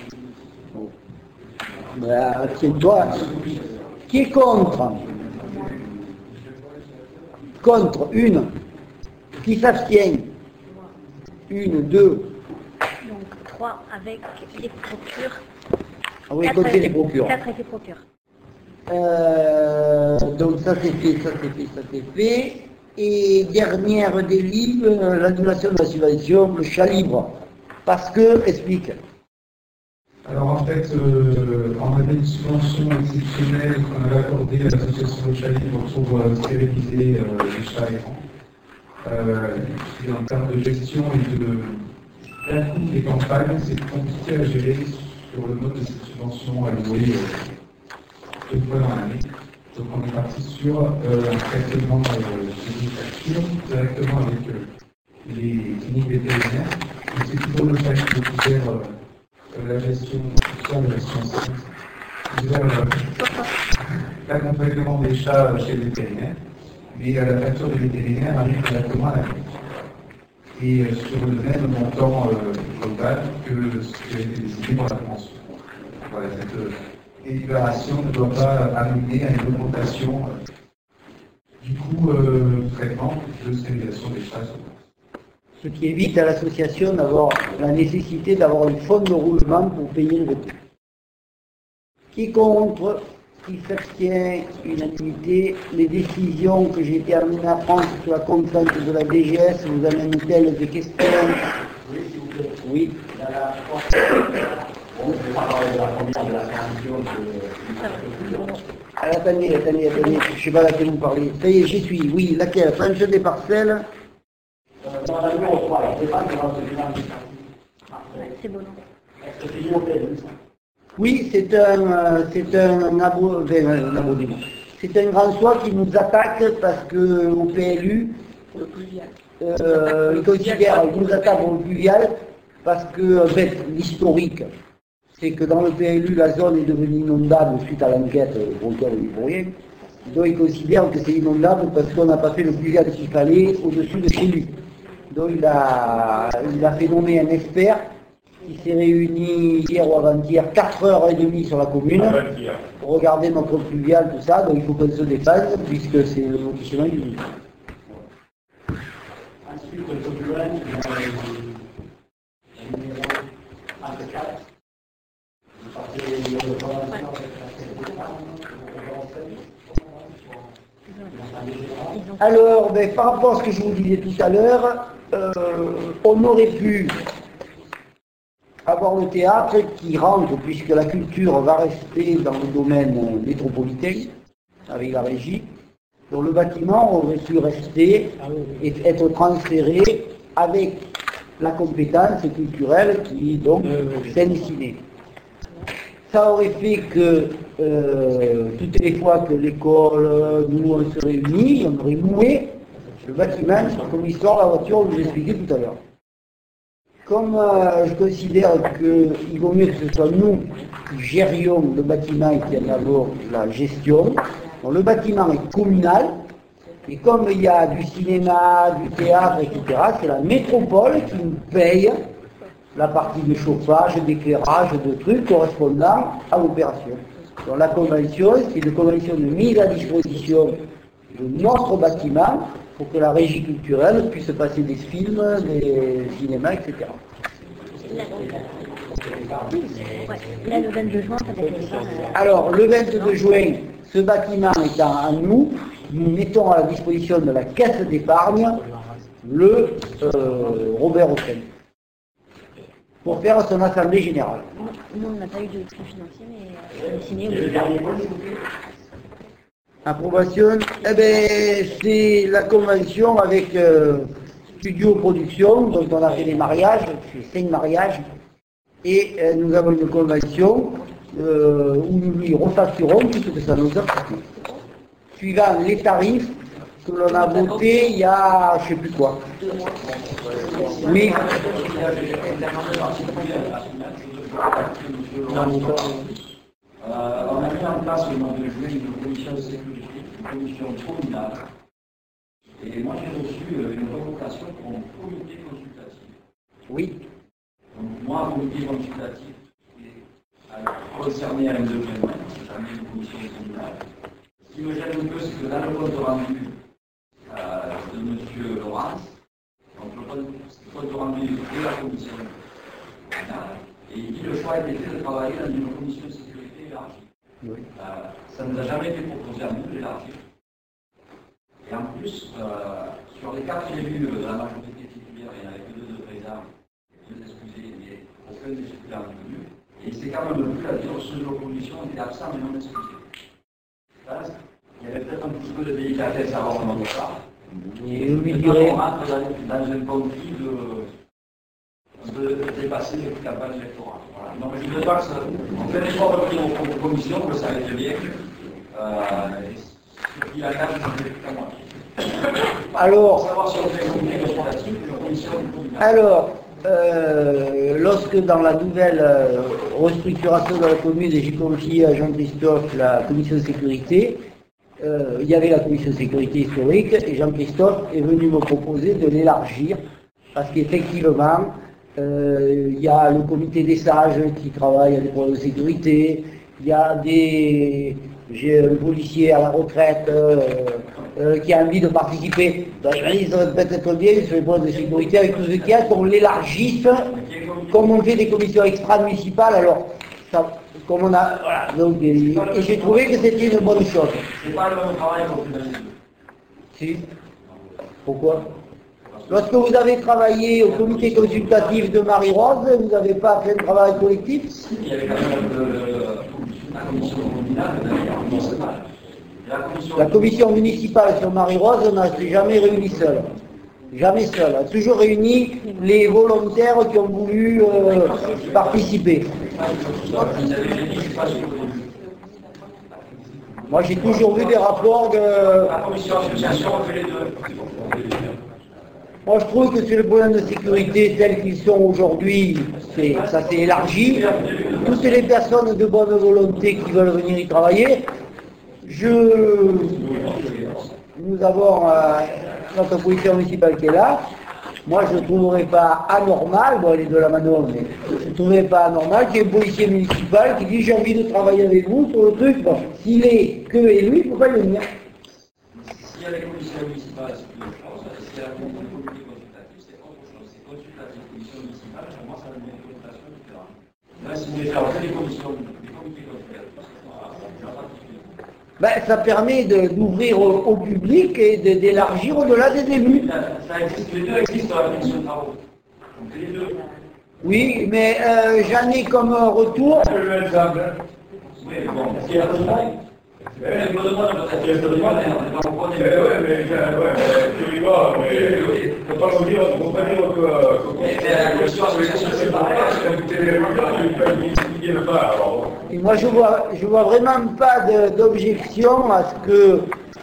tiens-toi. Qui est contre? Contre, une. Qui s'abstient? 1, 2. Donc 3 avec les procures. Ah oui, comptez les procures. 4 avec les procures. Donc ça c'est fait, ça c'est fait. Et dernière des livres, l'annulation de la subvention, le chat libre. Parce que, explique. Alors en fait, on avait une subvention exceptionnelle qu'on avait accordée à l'association de chat libre pour stériliser les chats errants. Et en termes de gestion et d'un coup des campagnes, c'est compliqué à gérer sur le mode de cette subvention allouée 2 fois dans l'année. Donc on est parti sur un traitement de facture directement avec les cliniques vétérinaires. Et c'est toujours le chat qui gère la gestion sociale, la gestion l'accompagnement des chats chez le vétérinaire, mais la facture des vétérinaires arrive directement à la compte. Et sur le même montant global que ce qui a été décidé pour la convention. Voilà, cette délibération ne doit pas amener à une augmentation du coût de traitement de stérilisation des chats. Ce qui évite à l'association d'avoir la nécessité d'avoir une fonds de roulement pour payer le vétérinaire. Qui contre, qui s'abstient, unanimité, les décisions que j'ai été amené à prendre sous la contrainte de la DGS vous amènent-elles des questions? Oui, s'il vous plaît. Oui. Attendez, je ne sais pas laquelle vous parlez. Ça y est, j'y suis. Oui, laquelle? Planche des parcelles. Dans la numéro 3, c'est pas C'est bon. Est-ce que c'est l'hôtel? Oui, c'est un abonnement. C'est un grand soir qui nous attaque parce que au PLU, il considère, il nous attaque au pluvial parce que, en fait, l'historique, c'est que dans le PLU, la zone est devenue inondable suite à l'enquête pour laquelle il faut rien. Donc il considère que c'est inondable parce qu'on n'a pas fait le pluvial qu'il fallait au-dessus de chez lui. Donc il a fait nommer un expert qui s'est réuni hier ou avant-hier 4h30 sur la commune pour regarder notre pluvial, tout ça. Donc il faut qu'on se défasse puisque c'est le lotissement du ministre. Ensuite, le plus loin, le numéro 34. Alors, par rapport à ce que je vous disais tout à l'heure, on aurait pu avoir le théâtre qui rentre, puisque la culture va rester dans le domaine métropolitain, avec la régie. Donc le bâtiment aurait pu rester et être transféré avec la compétence culturelle qui donc s'est dessinée. Ça aurait fait que toutes les fois que l'école, nous on se réunit, on aurait loué le bâtiment comme l'histoire de la voiture, on vous expliquait tout à l'heure. Comme je considère qu'il vaut mieux que ce soit nous qui gérions le bâtiment et qui en avons la gestion, donc le bâtiment est communal, et comme il y a du cinéma, du théâtre, etc., c'est la métropole qui nous paye la partie de chauffage, d'éclairage, de trucs correspondant à l'opération. Donc la convention, c'est une convention de mise à disposition de notre bâtiment pour que la régie culturelle puisse passer des films, des cinémas, etc. Là, le 22 juin, ça va être Alors, le 22 juin, ce bâtiment étant à nous, nous mettons à la disposition de la caisse d'épargne le Robert Hossein pour faire son assemblée générale. Nous, on n'a pas eu de flux financier, mais on a signé. Approbation, c'est la convention avec Studio Production, dont on a fait des mariages, c'est 5 mariages, et nous avons une convention où nous lui refacturons puisque ça nous appartient. Suivant les tarifs que l'on a votés il y a je ne sais plus quoi. Mais on a mis en place au mois de juillet une commission de sécurité, une commission communale. Et moi j'ai reçu une convocation pour un comité consultatif. Oui. Donc moi, un comité consultatif concerné à une degré moins, jamais une commission communale. Ce qui me gêne un peu, c'est que dans le compte rendu de M. Laurence, donc le compte rendu de la commission communale, et il dit le choix a été fait de travailler dans une commission de sécurité élargie. Oui. Ça ne nous a jamais été proposé à nous d'élargir. Et en plus, sur les 4 élus de la majorité titulaire, il n'y en avait que 2 de présents, je vais excusez, mais aucun des suppléants n'est venu. Et c'est quand même le plus à dire ceux de l'opposition étaient absents mais non excusés. Il y avait peut-être un petit peu de délicatesse à avoir dans notre part. Et on rentre dans un conflit de dépasser les campagnes électorales. Voilà. Donc je ne veux pas que ça. On fait l'effort de venir aux commissions, que ça aille bien. Ce qui a quand même à moi. Alors, lorsque dans la nouvelle restructuration de la commune, j'ai confié à Jean-Christophe la commission de sécurité, il y avait la commission de sécurité historique, et Jean-Christophe est venu me proposer de l'élargir, parce qu'effectivement, il y a le comité des sages qui travaille à des problèmes de sécurité, il y a j'ai un policier à la retraite qui a envie de participer. Donc, il serait peut-être bien sur les problèmes de sécurité avec tout ce qu'il y a, qu'on l'élargisse, comme on fait des commissions extra-municipales. Alors, ça, comme on a, voilà, donc, et j'ai trouvé que c'était une bonne chose. C'est pas le même travail qu'on fait dans les deux. Si. Pourquoi? Lorsque vous avez travaillé au comité consultatif de Marie-Rose, vous n'avez pas fait un travail collectif? Il y avait quand même la commission communale, la commission municipale sur Marie-Rose n'a jamais réuni seule. Jamais seule. A toujours réuni les volontaires qui ont voulu participer. Moi j'ai toujours vu des rapports de... La commission association fait les deux. Moi je trouve que sur les problèmes de sécurité tels qu'ils sont aujourd'hui, ça s'est élargi. Toutes les personnes de bonne volonté qui veulent venir y travailler, nous avons notre policière municipale qui est là. Moi je ne trouverais pas anormal, bon elle est de la Manon, mais je ne trouverais pas anormal qu'il y ait un policier municipal qui dit j'ai envie de travailler avec vous sur le truc. Bon, s'il est que élu, pourquoi il venir? S'il y a les commissions municipales, c'est une chose. S'il y a le comité consultatif, c'est autre chose. C'est consultatif, commission municipale, pour moi ça a une interprétation différente. Là, si vous voulez faire les commissions, les comités consultatifs, ben, ça permet d'ouvrir au public et d'élargir au-delà des élus. Ça existe, les deux existent dans la commission de travaux. Donc les deux. Oui, mais j'en ai comme un retour. Oui, mais bon, s'il y a un travail. Il y a un demande, peut-être qu'il y a un demande, on n'est pas au point des deux. Mais tu y vas, mais faut pas nous dire, faut pas dire que... Mais la commission association, c'est pareil. Et moi, je vois vraiment pas d'objection à ce que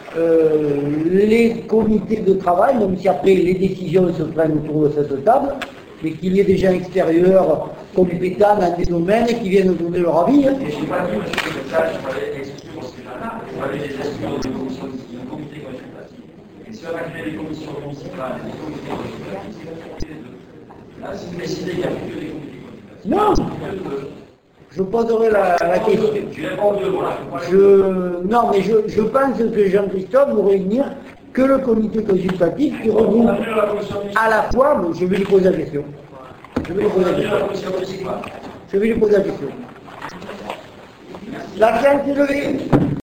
les comités de travail, même si après les décisions se prennent autour de cette table, mais qu'il y ait des gens extérieurs compétents dans des domaines qui viennent donner leur avis. Hein. Je n'ai pas dit que ça, je m'avais exclu pour ce cas-là, je m'avais exclu d'un comité consultatif. Et si on a créé des commissions municipales et des comités consultatifs, c'est les deux. Là, si vous décidez qu'il n'y a plus que des comités consultatifs. Non. Je poserai la question. Tu réponds deux, voilà. Non, mais je pense que Jean-Christophe ne réunir que le comité consultatif qui regroupe à la fois, je vais lui poser la question. Je vais lui poser la question. La séance est levée.